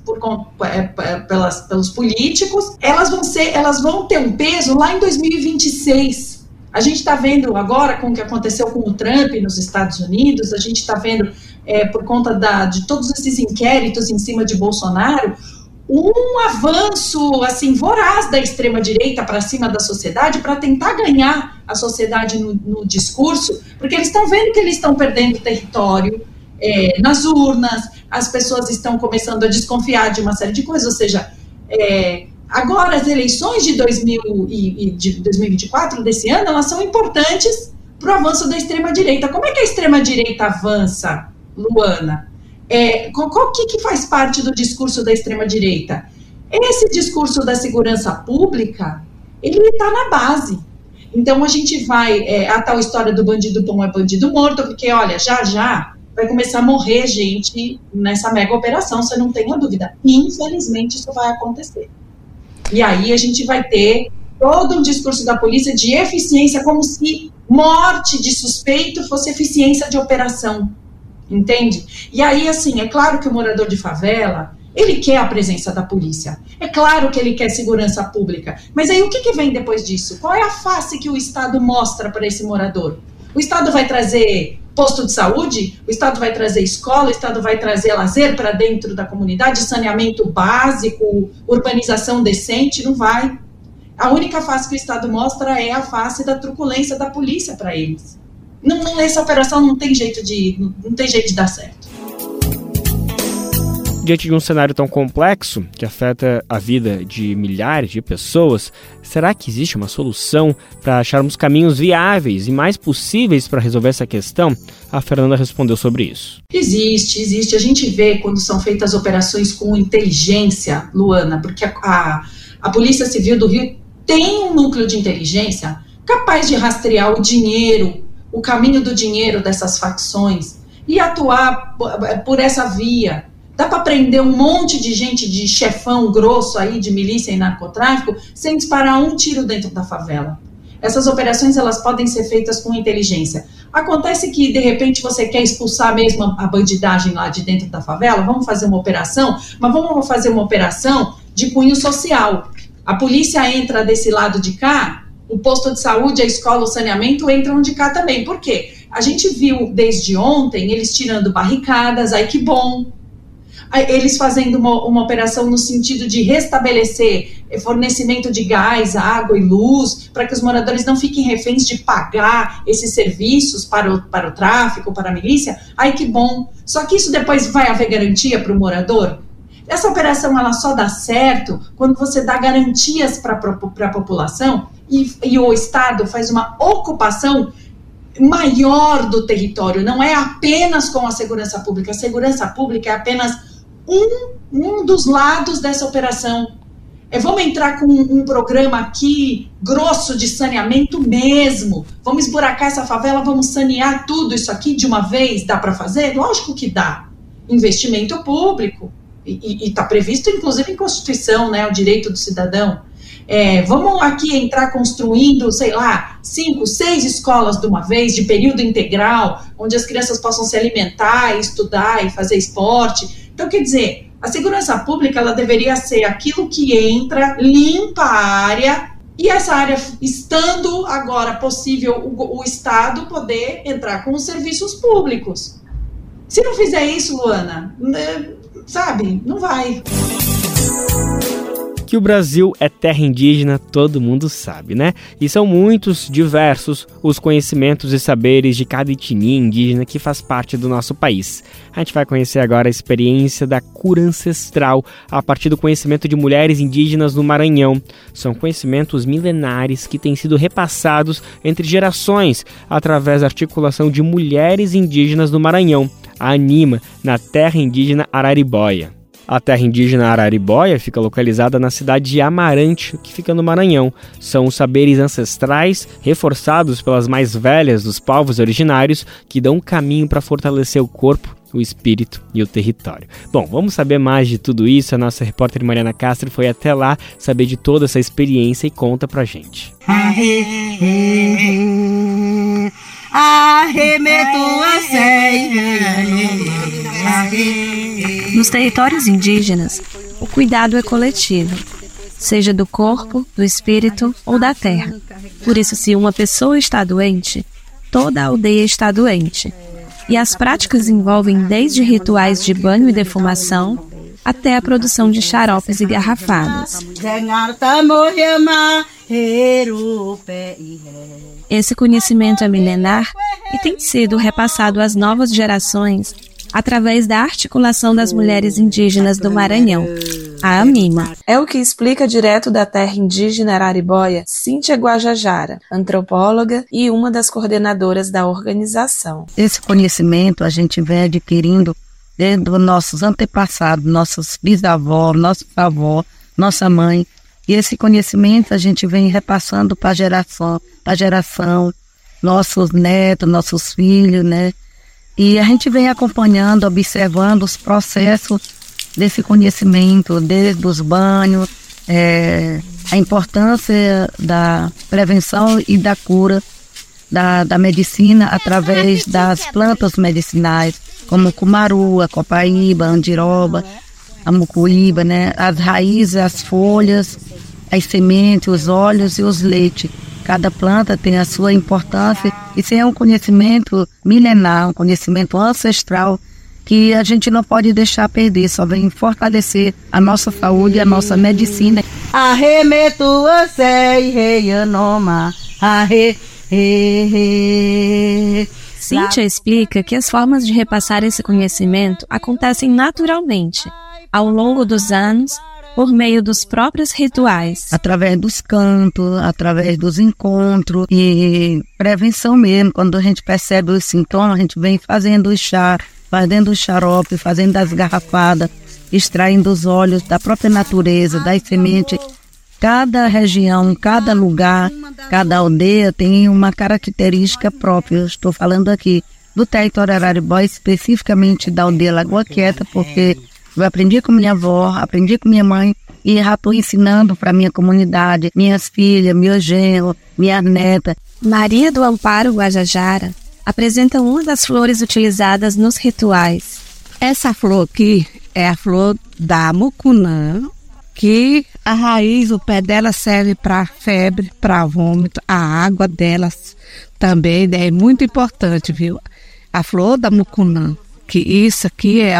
[SPEAKER 9] pelos políticos. Elas vão ter um peso lá em 2026, A gente está vendo agora com o que aconteceu com o Trump nos Estados Unidos, a gente está vendo, por conta de todos esses inquéritos em cima de Bolsonaro, um avanço assim voraz da extrema-direita para cima da sociedade para tentar ganhar a sociedade no discurso, porque eles estão vendo que eles estão perdendo território nas urnas, as pessoas estão começando a desconfiar de uma série de coisas, ou seja, agora as eleições de 2024, desse ano, elas são importantes para o avanço da extrema-direita. Como é que a extrema-direita avança, Luana? O que faz parte do discurso da extrema-direita? Esse discurso da segurança pública, ele está na base. Então, a gente vai, a tal história do bandido bom é bandido morto, porque, olha, já vai começar a morrer gente nessa mega operação, você não tenha dúvida. Infelizmente, isso vai acontecer. E aí a gente vai ter todo um discurso da polícia de eficiência, como se morte de suspeito fosse eficiência de operação. Entende? E aí, assim, é claro que o morador de favela, ele quer a presença da polícia. É claro que ele quer segurança pública. Mas aí, o que vem depois disso? Qual é a face que o Estado mostra para esse morador? O Estado vai trazer posto de saúde? O Estado vai trazer escola? O Estado vai trazer lazer para dentro da comunidade? Saneamento básico? Urbanização decente? Não vai. A única face que o Estado mostra é a face da truculência da polícia para eles. Essa operação não tem jeito de dar certo.
[SPEAKER 2] Diante de um cenário tão complexo, que afeta a vida de milhares de pessoas, será que existe uma solução para acharmos caminhos viáveis e mais possíveis para resolver essa questão? A Fernanda respondeu sobre isso.
[SPEAKER 9] Existe. A gente vê quando são feitas operações com inteligência, Luana, porque a Polícia Civil do Rio tem um núcleo de inteligência capaz de rastrear o dinheiro, o caminho do dinheiro dessas facções e atuar por essa via. Dá para prender um monte de gente, de chefão grosso aí, de milícia e narcotráfico, sem disparar um tiro dentro da favela. Essas operações, elas podem ser feitas com inteligência. Acontece que, de repente, você quer expulsar mesmo a bandidagem lá de dentro da favela, vamos fazer uma operação, mas vamos fazer uma operação de cunho social. A polícia entra desse lado de cá, o posto de saúde, a escola, o saneamento entram de cá também. Por quê? A gente viu desde ontem eles tirando barricadas, ai que bom. Eles fazendo uma operação no sentido de restabelecer fornecimento de gás, água e luz, para que os moradores não fiquem reféns de pagar esses serviços para o tráfico, para a milícia. Ai que bom. Só que isso depois vai haver garantia para o morador? Essa operação ela só dá certo quando você dá garantias para a população e o Estado faz uma ocupação maior do território, não é apenas com a segurança pública. A segurança pública é apenas um dos lados dessa operação. Vamos entrar com um programa aqui grosso de saneamento mesmo, vamos esburacar essa favela, vamos sanear tudo isso aqui de uma vez, dá para fazer? Lógico que dá. Investimento público, e está previsto inclusive em Constituição, né, o direito do cidadão. Vamos aqui entrar construindo, 5, 6 escolas de uma vez, de período integral, onde as crianças possam se alimentar, estudar e fazer esporte. Então, quer dizer, a segurança pública ela deveria ser aquilo que entra, limpa a área, e essa área, estando agora possível o Estado poder entrar com os serviços públicos. Se não fizer isso, Luana, não vai.
[SPEAKER 2] Que o Brasil é terra indígena, todo mundo sabe, né? E são muitos, diversos, os conhecimentos e saberes de cada etnia indígena que faz parte do nosso país. A gente vai conhecer agora a experiência da cura ancestral a partir do conhecimento de mulheres indígenas no Maranhão. São conhecimentos milenares que têm sido repassados entre gerações através da articulação de mulheres indígenas do Maranhão, a ANIMA, na terra indígena Araribóia. A terra indígena Araribóia fica localizada na cidade de Amarante, que fica no Maranhão. São os saberes ancestrais, reforçados pelas mais velhas dos povos originários, que dão um caminho para fortalecer o corpo, o espírito e o território. Bom, vamos saber mais de tudo isso. A nossa repórter Mariana Castro foi até lá saber de toda essa experiência e conta pra gente.
[SPEAKER 10] Nos territórios indígenas, o cuidado é coletivo, seja do corpo, do espírito ou da terra. Por isso, se uma pessoa está doente, toda a aldeia está doente. E as práticas envolvem desde rituais de banho e defumação até a produção de xaropes e garrafadas. Esse conhecimento é milenar e tem sido repassado às novas gerações através da articulação das mulheres indígenas do Maranhão, a AMIMA. É o que explica direto da terra indígena Araribóia, Cíntia Guajajara, antropóloga e uma das coordenadoras da organização.
[SPEAKER 11] Esse conhecimento a gente vem adquirindo desde os nossos antepassados, nossos bisavós, nosso avó, nossa mãe. E esse conhecimento a gente vem repassando para geração, nossos netos, nossos filhos, né? E a gente vem acompanhando, observando os processos desse conhecimento, desde os banhos, a importância da prevenção e da cura da medicina através das plantas medicinais, como o cumaru, a copaíba, a andiroba, a mucuíba, né? As raízes, as folhas, as sementes, os óleos e os leites. Cada planta tem a sua importância. Isso é um conhecimento milenar, um conhecimento ancestral que a gente não pode deixar perder, só vem fortalecer a nossa saúde e a nossa medicina.
[SPEAKER 10] Cíntia explica que as formas de repassar esse conhecimento acontecem naturalmente, ao longo dos anos, por meio dos próprios rituais.
[SPEAKER 11] Através dos cantos, através dos encontros e prevenção mesmo. Quando a gente percebe os sintomas, a gente vem fazendo o chá, fazendo o xarope, fazendo as garrafadas, extraindo os óleos da própria natureza, das sementes. Cada região, cada lugar, cada aldeia tem uma característica própria. Eu estou falando aqui do território Araribóia, especificamente da aldeia Lagoa Quieta, porque eu aprendi com minha avó, aprendi com minha mãe e já estou ensinando para minha comunidade, minhas filhas, meu genro, minha neta.
[SPEAKER 10] Maria do Amparo Guajajara apresenta uma das flores utilizadas nos rituais.
[SPEAKER 12] Essa flor aqui é a flor da mucunã, que a raiz, o pé dela serve para febre, para vômito. A água delas também é muito importante, viu? A flor da mucunã, que isso aqui é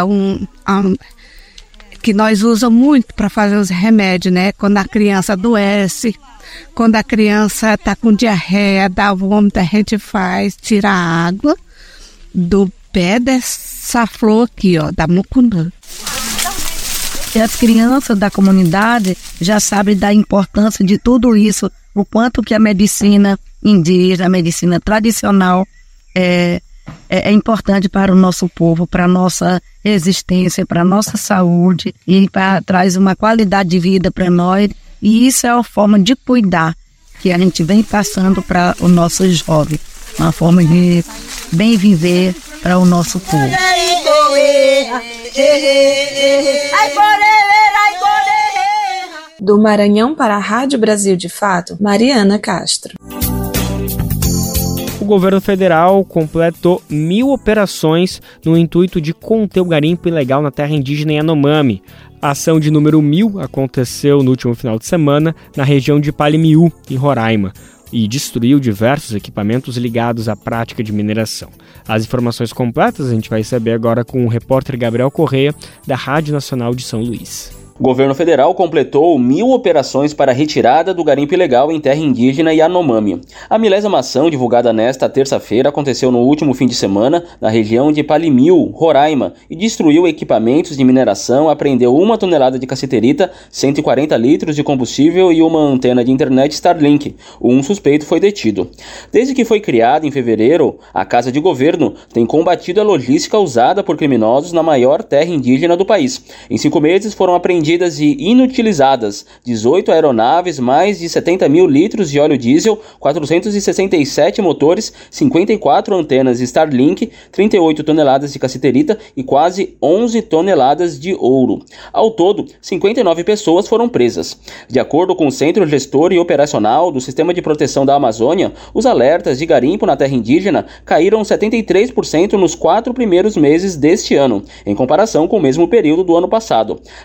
[SPEAKER 12] que nós usamos muito para fazer os remédios, né? Quando a criança adoece, quando a criança está com diarreia, dá vômito, a gente tira a água do pé dessa flor aqui, ó, da mucunã.
[SPEAKER 11] E as crianças da comunidade já sabem da importância de tudo isso, o quanto que a medicina indígena, a medicina tradicional é importante para o nosso povo, para a nossa existência, para a nossa saúde e traz uma qualidade de vida para nós. E isso é uma forma de cuidar que a gente vem passando para o nosso jovem, uma forma de bem viver para o nosso povo.
[SPEAKER 10] Do Maranhão para a Rádio Brasil de Fato, Mariana Castro.
[SPEAKER 2] O governo federal completou 1.000 operações no intuito de conter o garimpo ilegal na terra indígena Yanomami. A ação de número 1000 aconteceu no último final de semana na região de Palimiú, em Roraima, e destruiu diversos equipamentos ligados à prática de mineração. As informações completas a gente vai saber agora com o repórter Gabriel Correia, da Rádio Nacional de São Luís.
[SPEAKER 13] O governo federal completou 1000 operações para a retirada do garimpo ilegal em terra indígena Yanomami. A 1000ª ação, divulgada nesta terça-feira, aconteceu no último fim de semana na região de Palimiú, Roraima, e destruiu equipamentos de mineração, apreendeu 1 tonelada de cassiterita, 140 litros de combustível e uma antena de internet Starlink. Um suspeito foi detido. Desde que foi criada em fevereiro, a Casa de Governo tem combatido a logística usada por criminosos na maior terra indígena do país. Em 5 meses foram apreendidas e inutilizadas 18 aeronaves, mais de 70 mil litros de óleo diesel, 467 motores, 54 antenas Starlink, 38 toneladas de cassiterita e quase 11 toneladas de ouro. Ao todo, 59 pessoas foram presas. De acordo com o Centro Gestor e Operacional do Sistema de Proteção da Amazônia, os alertas de garimpo na terra indígena caíram 73% nos 4 primeiros meses deste ano, em comparação com o mesmo período do ano passado. Já os custos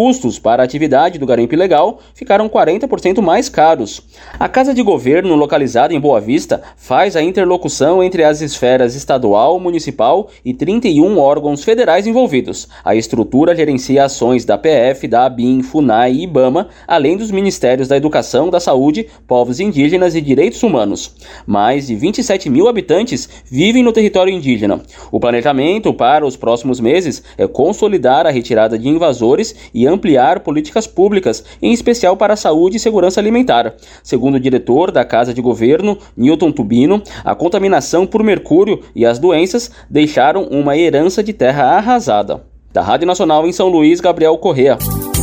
[SPEAKER 13] custos para a atividade do garimpo ilegal ficaram 40% mais caros. A Casa de Governo, localizada em Boa Vista, faz a interlocução entre as esferas estadual, municipal e 31 órgãos federais envolvidos. A estrutura gerencia ações da PF, da ABIN, FUNAI e IBAMA, além dos Ministérios da Educação, da Saúde, Povos Indígenas e Direitos Humanos. Mais de 27 mil habitantes vivem no território indígena. O planejamento para os próximos meses é consolidar a retirada de invasores e ampliar políticas públicas, em especial para a saúde e segurança alimentar. Segundo o diretor da Casa de Governo, Newton Tubino, a contaminação por mercúrio e as doenças deixaram uma herança de terra arrasada. Da Rádio Nacional em São Luís, Gabriel Correa.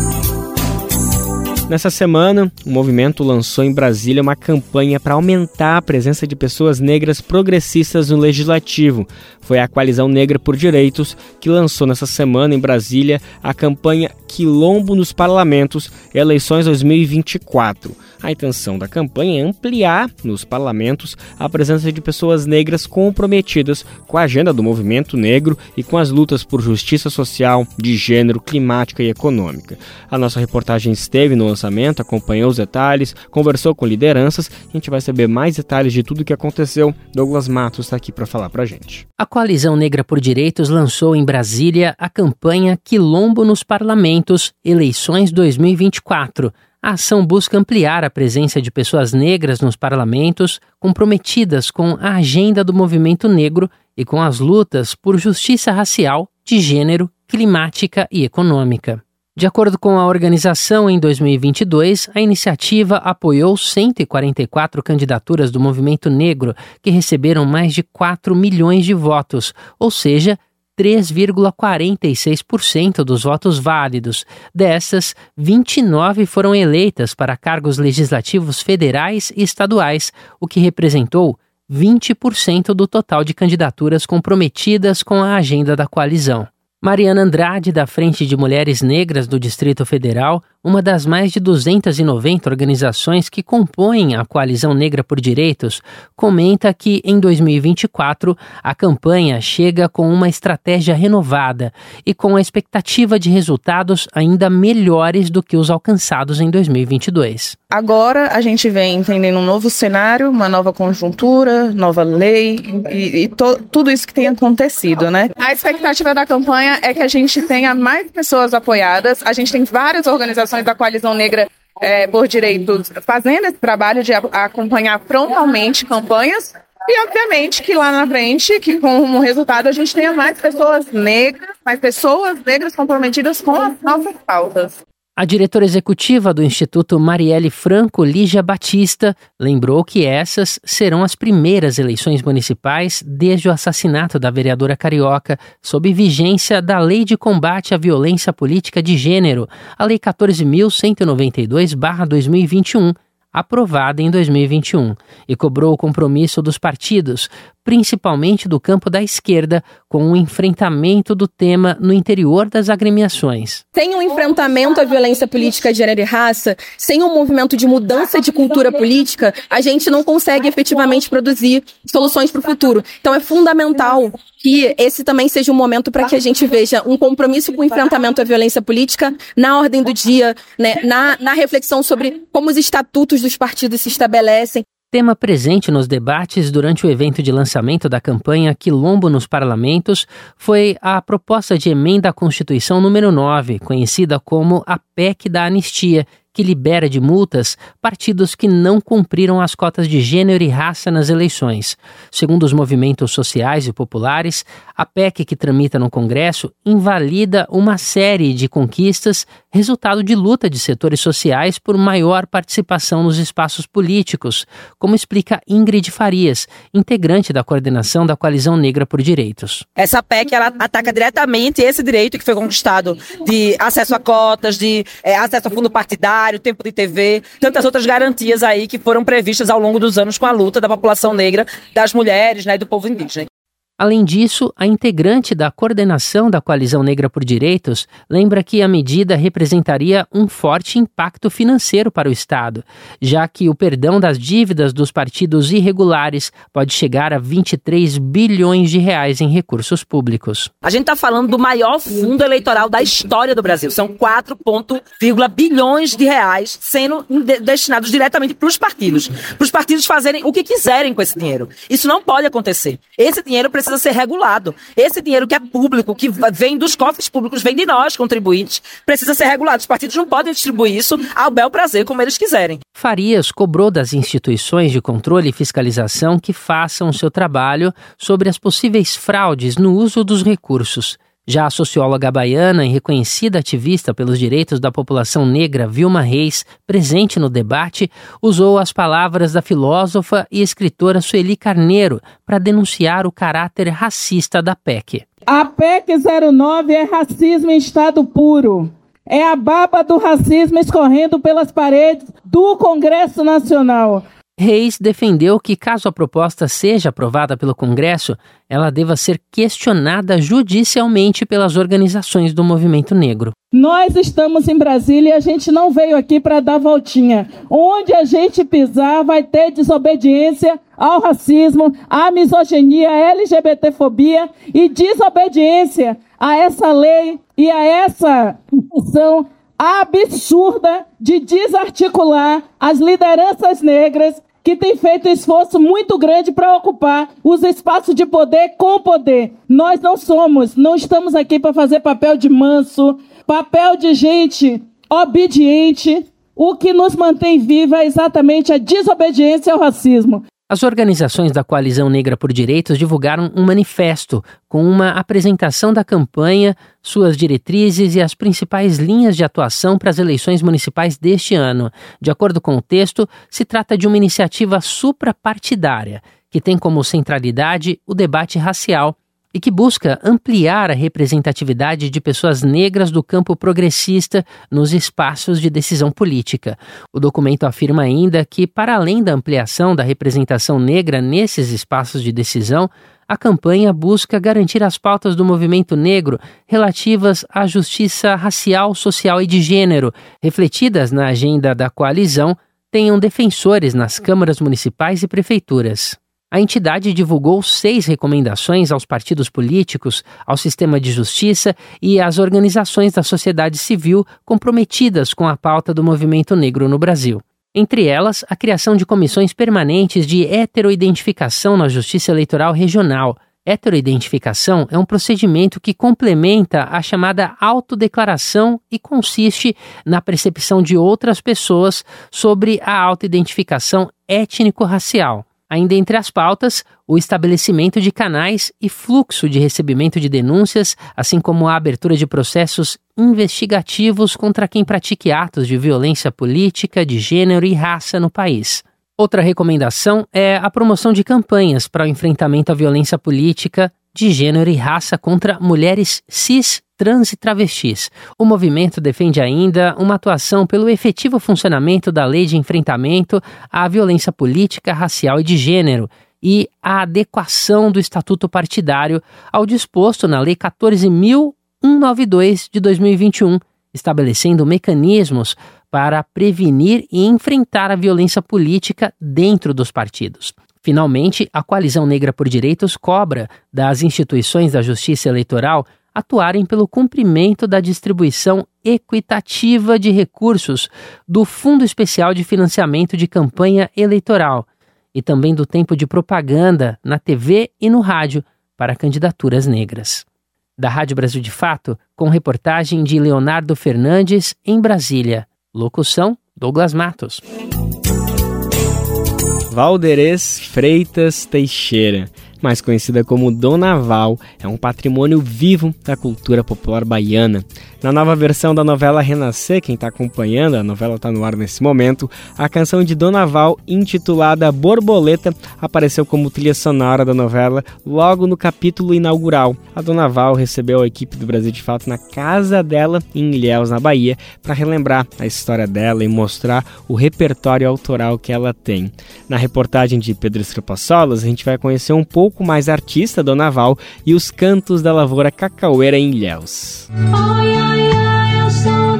[SPEAKER 2] Nessa semana, o movimento lançou em Brasília uma campanha para aumentar a presença de pessoas negras progressistas no Legislativo. Foi a Coalizão Negra por Direitos que lançou nessa semana em Brasília a campanha Quilombo nos Parlamentos, Eleições 2024. A intenção da campanha é ampliar nos parlamentos a presença de pessoas negras comprometidas com a agenda do movimento negro e com as lutas por justiça social, de gênero, climática e econômica. A nossa reportagem esteve no lançamento, acompanhou os detalhes, conversou com lideranças e a gente vai saber mais detalhes de tudo o que aconteceu. Douglas Matos está aqui para falar para a gente.
[SPEAKER 4] A Coalizão Negra por Direitos lançou em Brasília a campanha Quilombo nos Parlamentos, Eleições 2024. A ação busca ampliar a presença de pessoas negras nos parlamentos comprometidas com a agenda do movimento negro e com as lutas por justiça racial, de gênero, climática e econômica. De acordo com a organização, em 2022, a iniciativa apoiou 144 candidaturas do movimento negro, que receberam mais de 4 milhões de votos, ou seja, 3,46% dos votos válidos. Dessas, 29 foram eleitas para cargos legislativos federais e estaduais, o que representou 20% do total de candidaturas comprometidas com a agenda da coalizão. Mariana Andrade, da Frente de Mulheres Negras do Distrito Federal, uma das mais de 290 organizações que compõem a Coalizão Negra por Direitos, comenta que, em 2024, a campanha chega com uma estratégia renovada e com a expectativa de resultados ainda melhores do que os alcançados em 2022.
[SPEAKER 14] Agora a gente vem entendendo um novo cenário, uma nova conjuntura, nova lei e tudo isso que tem acontecido, né? A expectativa da campanha é que a gente tenha mais pessoas apoiadas. A gente tem várias organizações da Coalizão Negra por Direitos fazendo esse trabalho de acompanhar frontalmente campanhas e, obviamente, que lá na frente, que como resultado a gente tenha mais pessoas negras comprometidas com as nossas pautas.
[SPEAKER 4] A diretora executiva do Instituto Marielle Franco, Lígia Batista, lembrou que essas serão as primeiras eleições municipais desde o assassinato da vereadora carioca, sob vigência da Lei de Combate à Violência Política de Gênero, a Lei 14.192/2021, aprovada em 2021, e cobrou o compromisso dos partidos, principalmente do campo da esquerda, com o enfrentamento do tema no interior das agremiações.
[SPEAKER 15] Sem um enfrentamento à violência política de gênero e raça, sem um movimento de mudança de cultura política, a gente não consegue efetivamente produzir soluções para o futuro. Então é fundamental que esse também seja um momento para que a gente veja um compromisso com o enfrentamento à violência política na ordem do dia, né, na reflexão sobre como os estatutos dos partidos se estabelecem.
[SPEAKER 4] Tema presente nos debates durante o evento de lançamento da campanha Quilombo nos Parlamentos foi a proposta de emenda à Constituição número 9, conhecida como a PEC da Anistia, que libera de multas partidos que não cumpriram as cotas de gênero e raça nas eleições. Segundo os movimentos sociais e populares, a PEC que tramita no Congresso invalida uma série de conquistas, resultado de luta de setores sociais por maior participação nos espaços políticos, como explica Ingrid Farias, integrante da coordenação da Coalizão Negra por Direitos.
[SPEAKER 16] Essa PEC ela ataca diretamente esse direito que foi conquistado de acesso a cotas, de acesso a fundo partidário, tempo de TV, tantas outras garantias aí que foram previstas ao longo dos anos com a luta da população negra, das mulheres, né, e do povo indígena.
[SPEAKER 4] Além disso, a integrante da coordenação da Coalizão Negra por Direitos lembra que a medida representaria um forte impacto financeiro para o Estado, já que o perdão das dívidas dos partidos irregulares pode chegar a 23 bilhões de reais em recursos públicos.
[SPEAKER 16] A gente está falando do maior fundo eleitoral da história do Brasil. São 4 bilhões de reais sendo destinados diretamente para os partidos fazerem o que quiserem com esse dinheiro. Isso não pode acontecer. Esse dinheiro precisa ser regulado. Esse dinheiro que é público, que vem dos cofres públicos, vem de nós, contribuintes, precisa ser regulado. Os partidos não podem distribuir isso ao bel prazer, como eles quiserem.
[SPEAKER 4] Farias cobrou das instituições de controle e fiscalização que façam o seu trabalho sobre as possíveis fraudes no uso dos recursos. Já a socióloga baiana e reconhecida ativista pelos direitos da população negra Vilma Reis, presente no debate, usou as palavras da filósofa e escritora Sueli Carneiro para denunciar o caráter racista da PEC.
[SPEAKER 17] A PEC 09 é racismo em estado puro. É a baba do racismo escorrendo pelas paredes do Congresso Nacional.
[SPEAKER 4] Reis defendeu que, caso a proposta seja aprovada pelo Congresso, ela deva ser questionada judicialmente pelas organizações do movimento negro.
[SPEAKER 17] Nós estamos em Brasília e a gente não veio aqui para dar voltinha. Onde a gente pisar vai ter desobediência ao racismo, à misoginia, à LGBTfobia e desobediência a essa lei e a essa função absurda de desarticular as lideranças negras que têm feito um esforço muito grande para ocupar os espaços de poder com poder. Nós não estamos aqui para fazer papel de manso, papel de gente obediente. O que nos mantém viva é exatamente a desobediência ao racismo.
[SPEAKER 4] As organizações da Coalizão Negra por Direitos divulgaram um manifesto com uma apresentação da campanha, suas diretrizes e as principais linhas de atuação para as eleições municipais deste ano. De acordo com o texto, se trata de uma iniciativa suprapartidária, que tem como centralidade o debate racial e que busca ampliar a representatividade de pessoas negras do campo progressista nos espaços de decisão política. O documento afirma ainda que, para além da ampliação da representação negra nesses espaços de decisão, a campanha busca garantir as pautas do movimento negro relativas à justiça racial, social e de gênero, refletidas na agenda da coalizão, tenham defensores nas câmaras municipais e prefeituras. A entidade divulgou 6 recomendações aos partidos políticos, ao sistema de justiça e às organizações da sociedade civil comprometidas com a pauta do movimento negro no Brasil. Entre elas, a criação de comissões permanentes de heteroidentificação na Justiça Eleitoral Regional. Heteroidentificação é um procedimento que complementa a chamada autodeclaração e consiste na percepção de outras pessoas sobre a autoidentificação étnico-racial. Ainda entre as pautas, o estabelecimento de canais e fluxo de recebimento de denúncias, assim como a abertura de processos investigativos contra quem pratique atos de violência política, de gênero e raça no país. Outra recomendação é a promoção de campanhas para o enfrentamento à violência política, de gênero e raça contra mulheres cis, trans e travestis. O movimento defende ainda uma atuação pelo efetivo funcionamento da Lei de Enfrentamento à Violência Política, Racial e de Gênero e a adequação do Estatuto Partidário ao disposto na Lei 14.192 de 2021, estabelecendo mecanismos para prevenir e enfrentar a violência política dentro dos partidos. Finalmente, a Coalizão Negra por Direitos cobra das instituições da Justiça Eleitoral atuarem pelo cumprimento da distribuição equitativa de recursos do Fundo Especial de Financiamento de Campanha Eleitoral e também do tempo de propaganda na TV e no rádio para candidaturas negras. Da Rádio Brasil de Fato, com reportagem de Leonardo Fernandes, em Brasília. Locução, Douglas Matos.
[SPEAKER 2] Valderez Freitas Teixeira, mais conhecida como Dona Val, é um patrimônio vivo da cultura popular baiana. Na nova versão da novela Renascer, quem está acompanhando, a novela está no ar nesse momento, a canção de Dona Val, intitulada Borboleta, apareceu como trilha sonora da novela logo no capítulo inaugural. A Dona Val recebeu a equipe do Brasil de Fato na casa dela, em Ilhéus, na Bahia, para relembrar a história dela e mostrar o repertório autoral que ela tem. Na reportagem de Pedro Escapassolas, a gente vai conhecer um pouco pouco mais artista, Dona Val, e os cantos da lavoura cacaueira em Ilhéus.
[SPEAKER 18] Oi, oi, oi, eu sou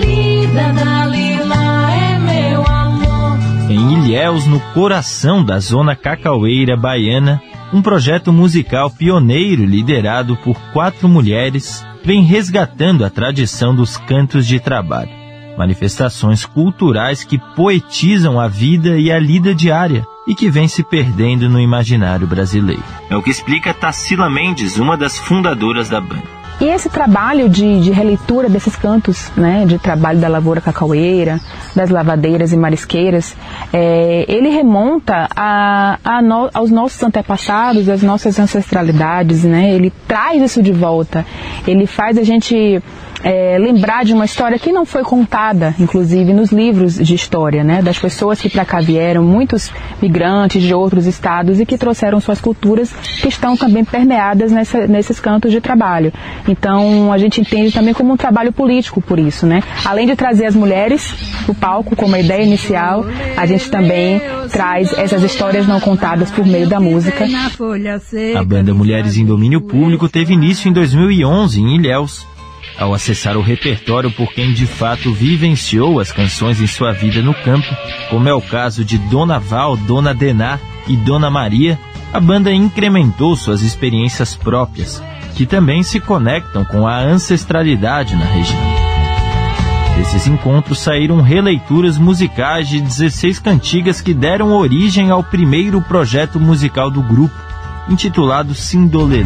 [SPEAKER 18] Dalila, é meu amor.
[SPEAKER 19] Em Ilhéus, no coração da zona cacaueira baiana, um projeto musical pioneiro liderado por 4 mulheres vem resgatando a tradição dos cantos de trabalho. Manifestações culturais que poetizam a vida e a lida diária e que vem se perdendo no imaginário brasileiro. É o que explica Tarsila Mendes, uma das fundadoras da banda.
[SPEAKER 20] E esse trabalho de releitura desses cantos, né, de trabalho da lavoura cacaueira, das lavadeiras e marisqueiras, ele remonta aos nossos antepassados, às nossas ancestralidades, né? Ele traz isso de volta, ele faz a gente lembrar de uma história que não foi contada, inclusive nos livros de história, né, das pessoas que para cá vieram, muitos migrantes de outros estados e que trouxeram suas culturas que estão também permeadas nesses cantos de trabalho. Então a gente entende também como um trabalho político por isso, né? Além de trazer as mulheres para o palco como a ideia inicial, a gente também traz essas histórias não contadas por meio da música.
[SPEAKER 19] A banda Mulheres em Domínio Público teve início em 2011 em Ilhéus. Ao acessar o repertório por quem de fato vivenciou as canções em sua vida no campo, como é o caso de Dona Val, Dona Dená e Dona Maria, a banda incrementou suas experiências próprias, que também se conectam com a ancestralidade na região. Desses encontros saíram releituras musicais de 16 cantigas que deram origem ao primeiro projeto musical do grupo, intitulado Sindolelê.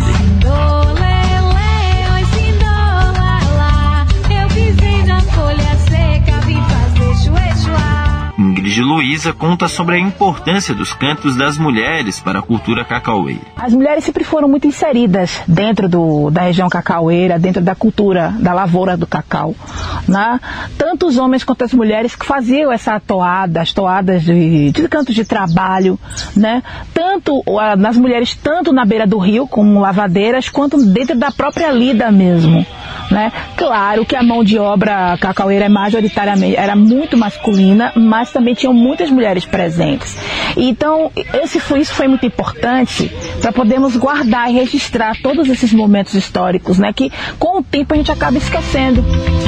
[SPEAKER 19] Ingrid Luiza conta sobre a importância dos cantos das mulheres para a cultura cacaueira.
[SPEAKER 20] As mulheres sempre foram muito inseridas dentro da região cacaueira, dentro da cultura da lavoura do cacau, né? Tanto os homens quanto as mulheres que faziam essa toada, as toadas de cantos de trabalho, né? Tanto nas mulheres, tanto na beira do rio, como lavadeiras, quanto dentro da própria lida mesmo, né? Claro que a mão de obra cacaueira majoritariamente era muito masculina, mas também tinham muitas mulheres presentes. Então, isso foi muito importante para podermos guardar e registrar todos esses momentos históricos, né, que com o tempo a gente acaba esquecendo.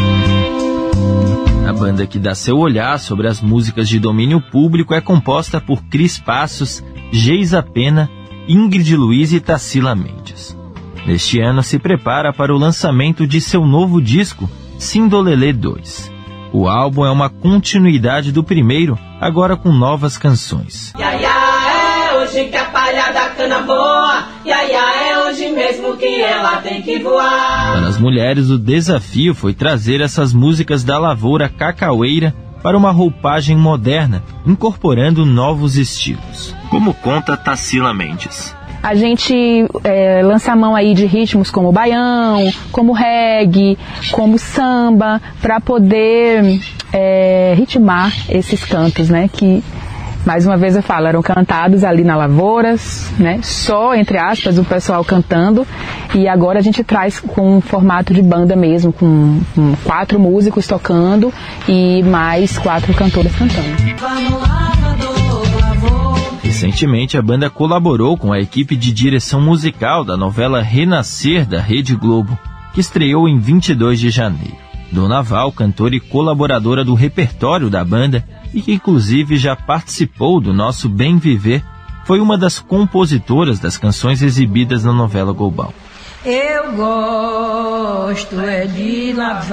[SPEAKER 19] A banda que dá seu olhar sobre as músicas de domínio público é composta por Cris Passos, Geisa Pena, Ingrid Luiza e Tarsila Mendes. Neste ano se prepara para o lançamento de seu novo disco, Sindolelê 2. O álbum é uma continuidade do primeiro, agora com novas canções.
[SPEAKER 18] Iaia, é hoje que a palha da cana voa. Iaia, é hoje mesmo que ela tem que voar.
[SPEAKER 19] Para as mulheres, o desafio foi trazer essas músicas da lavoura cacaueira para uma roupagem moderna, incorporando novos estilos. Como conta Tarsila Mendes.
[SPEAKER 20] A gente lança a mão aí de ritmos como baião, como reggae, como samba, para poder ritmar esses cantos, né? Que, mais uma vez eu falo, eram cantados ali na lavouras, né? Só, entre aspas, o pessoal cantando. E agora a gente traz com um formato de banda mesmo, com 4 músicos tocando e mais 4 cantoras cantando.
[SPEAKER 18] Vamos lá,
[SPEAKER 19] recentemente, a banda colaborou com a equipe de direção musical da novela Renascer, da Rede Globo, que estreou em 22 de janeiro. Dona Val, cantora e colaboradora do repertório da banda, e que inclusive já participou do nosso Bem Viver, foi uma das compositoras das canções exibidas na novela Global.
[SPEAKER 18] Eu gosto de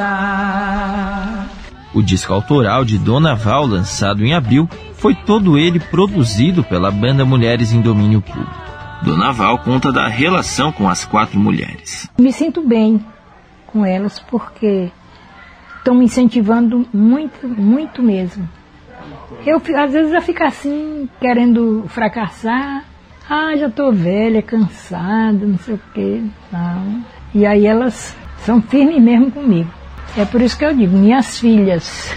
[SPEAKER 18] lavar.
[SPEAKER 19] O disco autoral de Dona Val, lançado em abril, foi todo ele produzido pela banda Mulheres em Domínio Público. Dona Val conta da relação com as 4 mulheres.
[SPEAKER 21] Me sinto bem com elas porque estão me incentivando muito, muito mesmo. Às vezes eu fico assim, querendo fracassar. Já estou velha, cansada, não sei o quê. Não. E aí elas são firmes mesmo comigo. É por isso que eu digo, minhas filhas.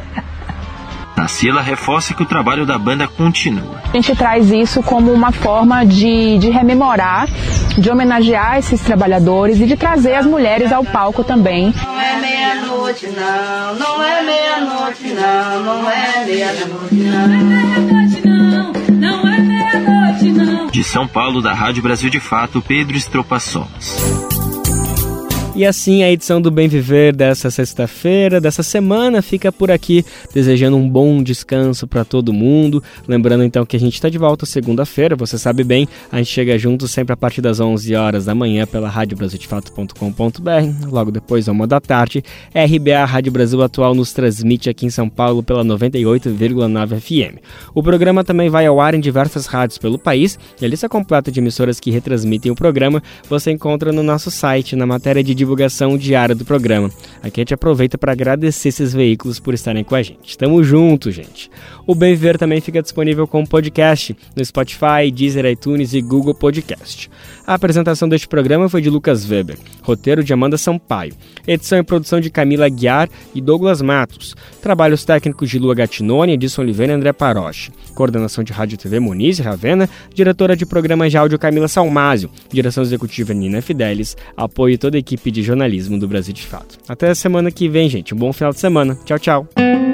[SPEAKER 19] Tarsila reforça que o trabalho da banda continua.
[SPEAKER 20] A gente traz isso como uma forma de rememorar, de homenagear esses trabalhadores e de trazer as mulheres ao palco também.
[SPEAKER 18] Não é meia-noite não, não é meia-noite não, não é meia-noite não, não é meia-noite não, não é meia-noite não.
[SPEAKER 19] De São Paulo da Rádio Brasil de Fato, Pedro Estropa Soms.
[SPEAKER 2] E assim a edição do Bem Viver dessa sexta-feira, dessa semana, fica por aqui, desejando um bom descanso para todo mundo. Lembrando então que a gente está de volta segunda-feira, você sabe bem, a gente chega junto sempre a partir das 11 horas da manhã pela radiobrasildefato.com.br, logo depois, 1 da tarde, RBA Rádio Brasil Atual nos transmite aqui em São Paulo pela 98,9 FM. O programa também vai ao ar em diversas rádios pelo país, e a lista completa de emissoras que retransmitem o programa você encontra no nosso site, na matéria de divulgação diária do programa. Aqui a gente aproveita para agradecer esses veículos por estarem com a gente. Tamo junto, gente. O Bem Viver também fica disponível como podcast no Spotify, Deezer, iTunes e Google Podcast. A apresentação deste programa foi de Lucas Weber, roteiro de Amanda Sampaio, edição e produção de Camila Aguiar e Douglas Matos, trabalhos técnicos de Lua Gattinoni, Edson Oliveira e André Paroche, coordenação de Rádio e TV Moniz Ravena, diretora de programas de áudio Camila Salmásio, direção executiva Nina Fidelis, apoio e toda a equipe de jornalismo do Brasil de Fato. Até a semana que vem, gente. Um bom final de semana. Tchau, tchau.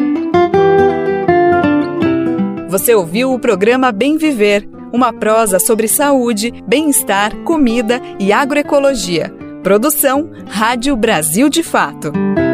[SPEAKER 1] Você ouviu o programa Bem Viver, uma prosa sobre saúde, bem-estar, comida e agroecologia. Produção Rádio Brasil de Fato.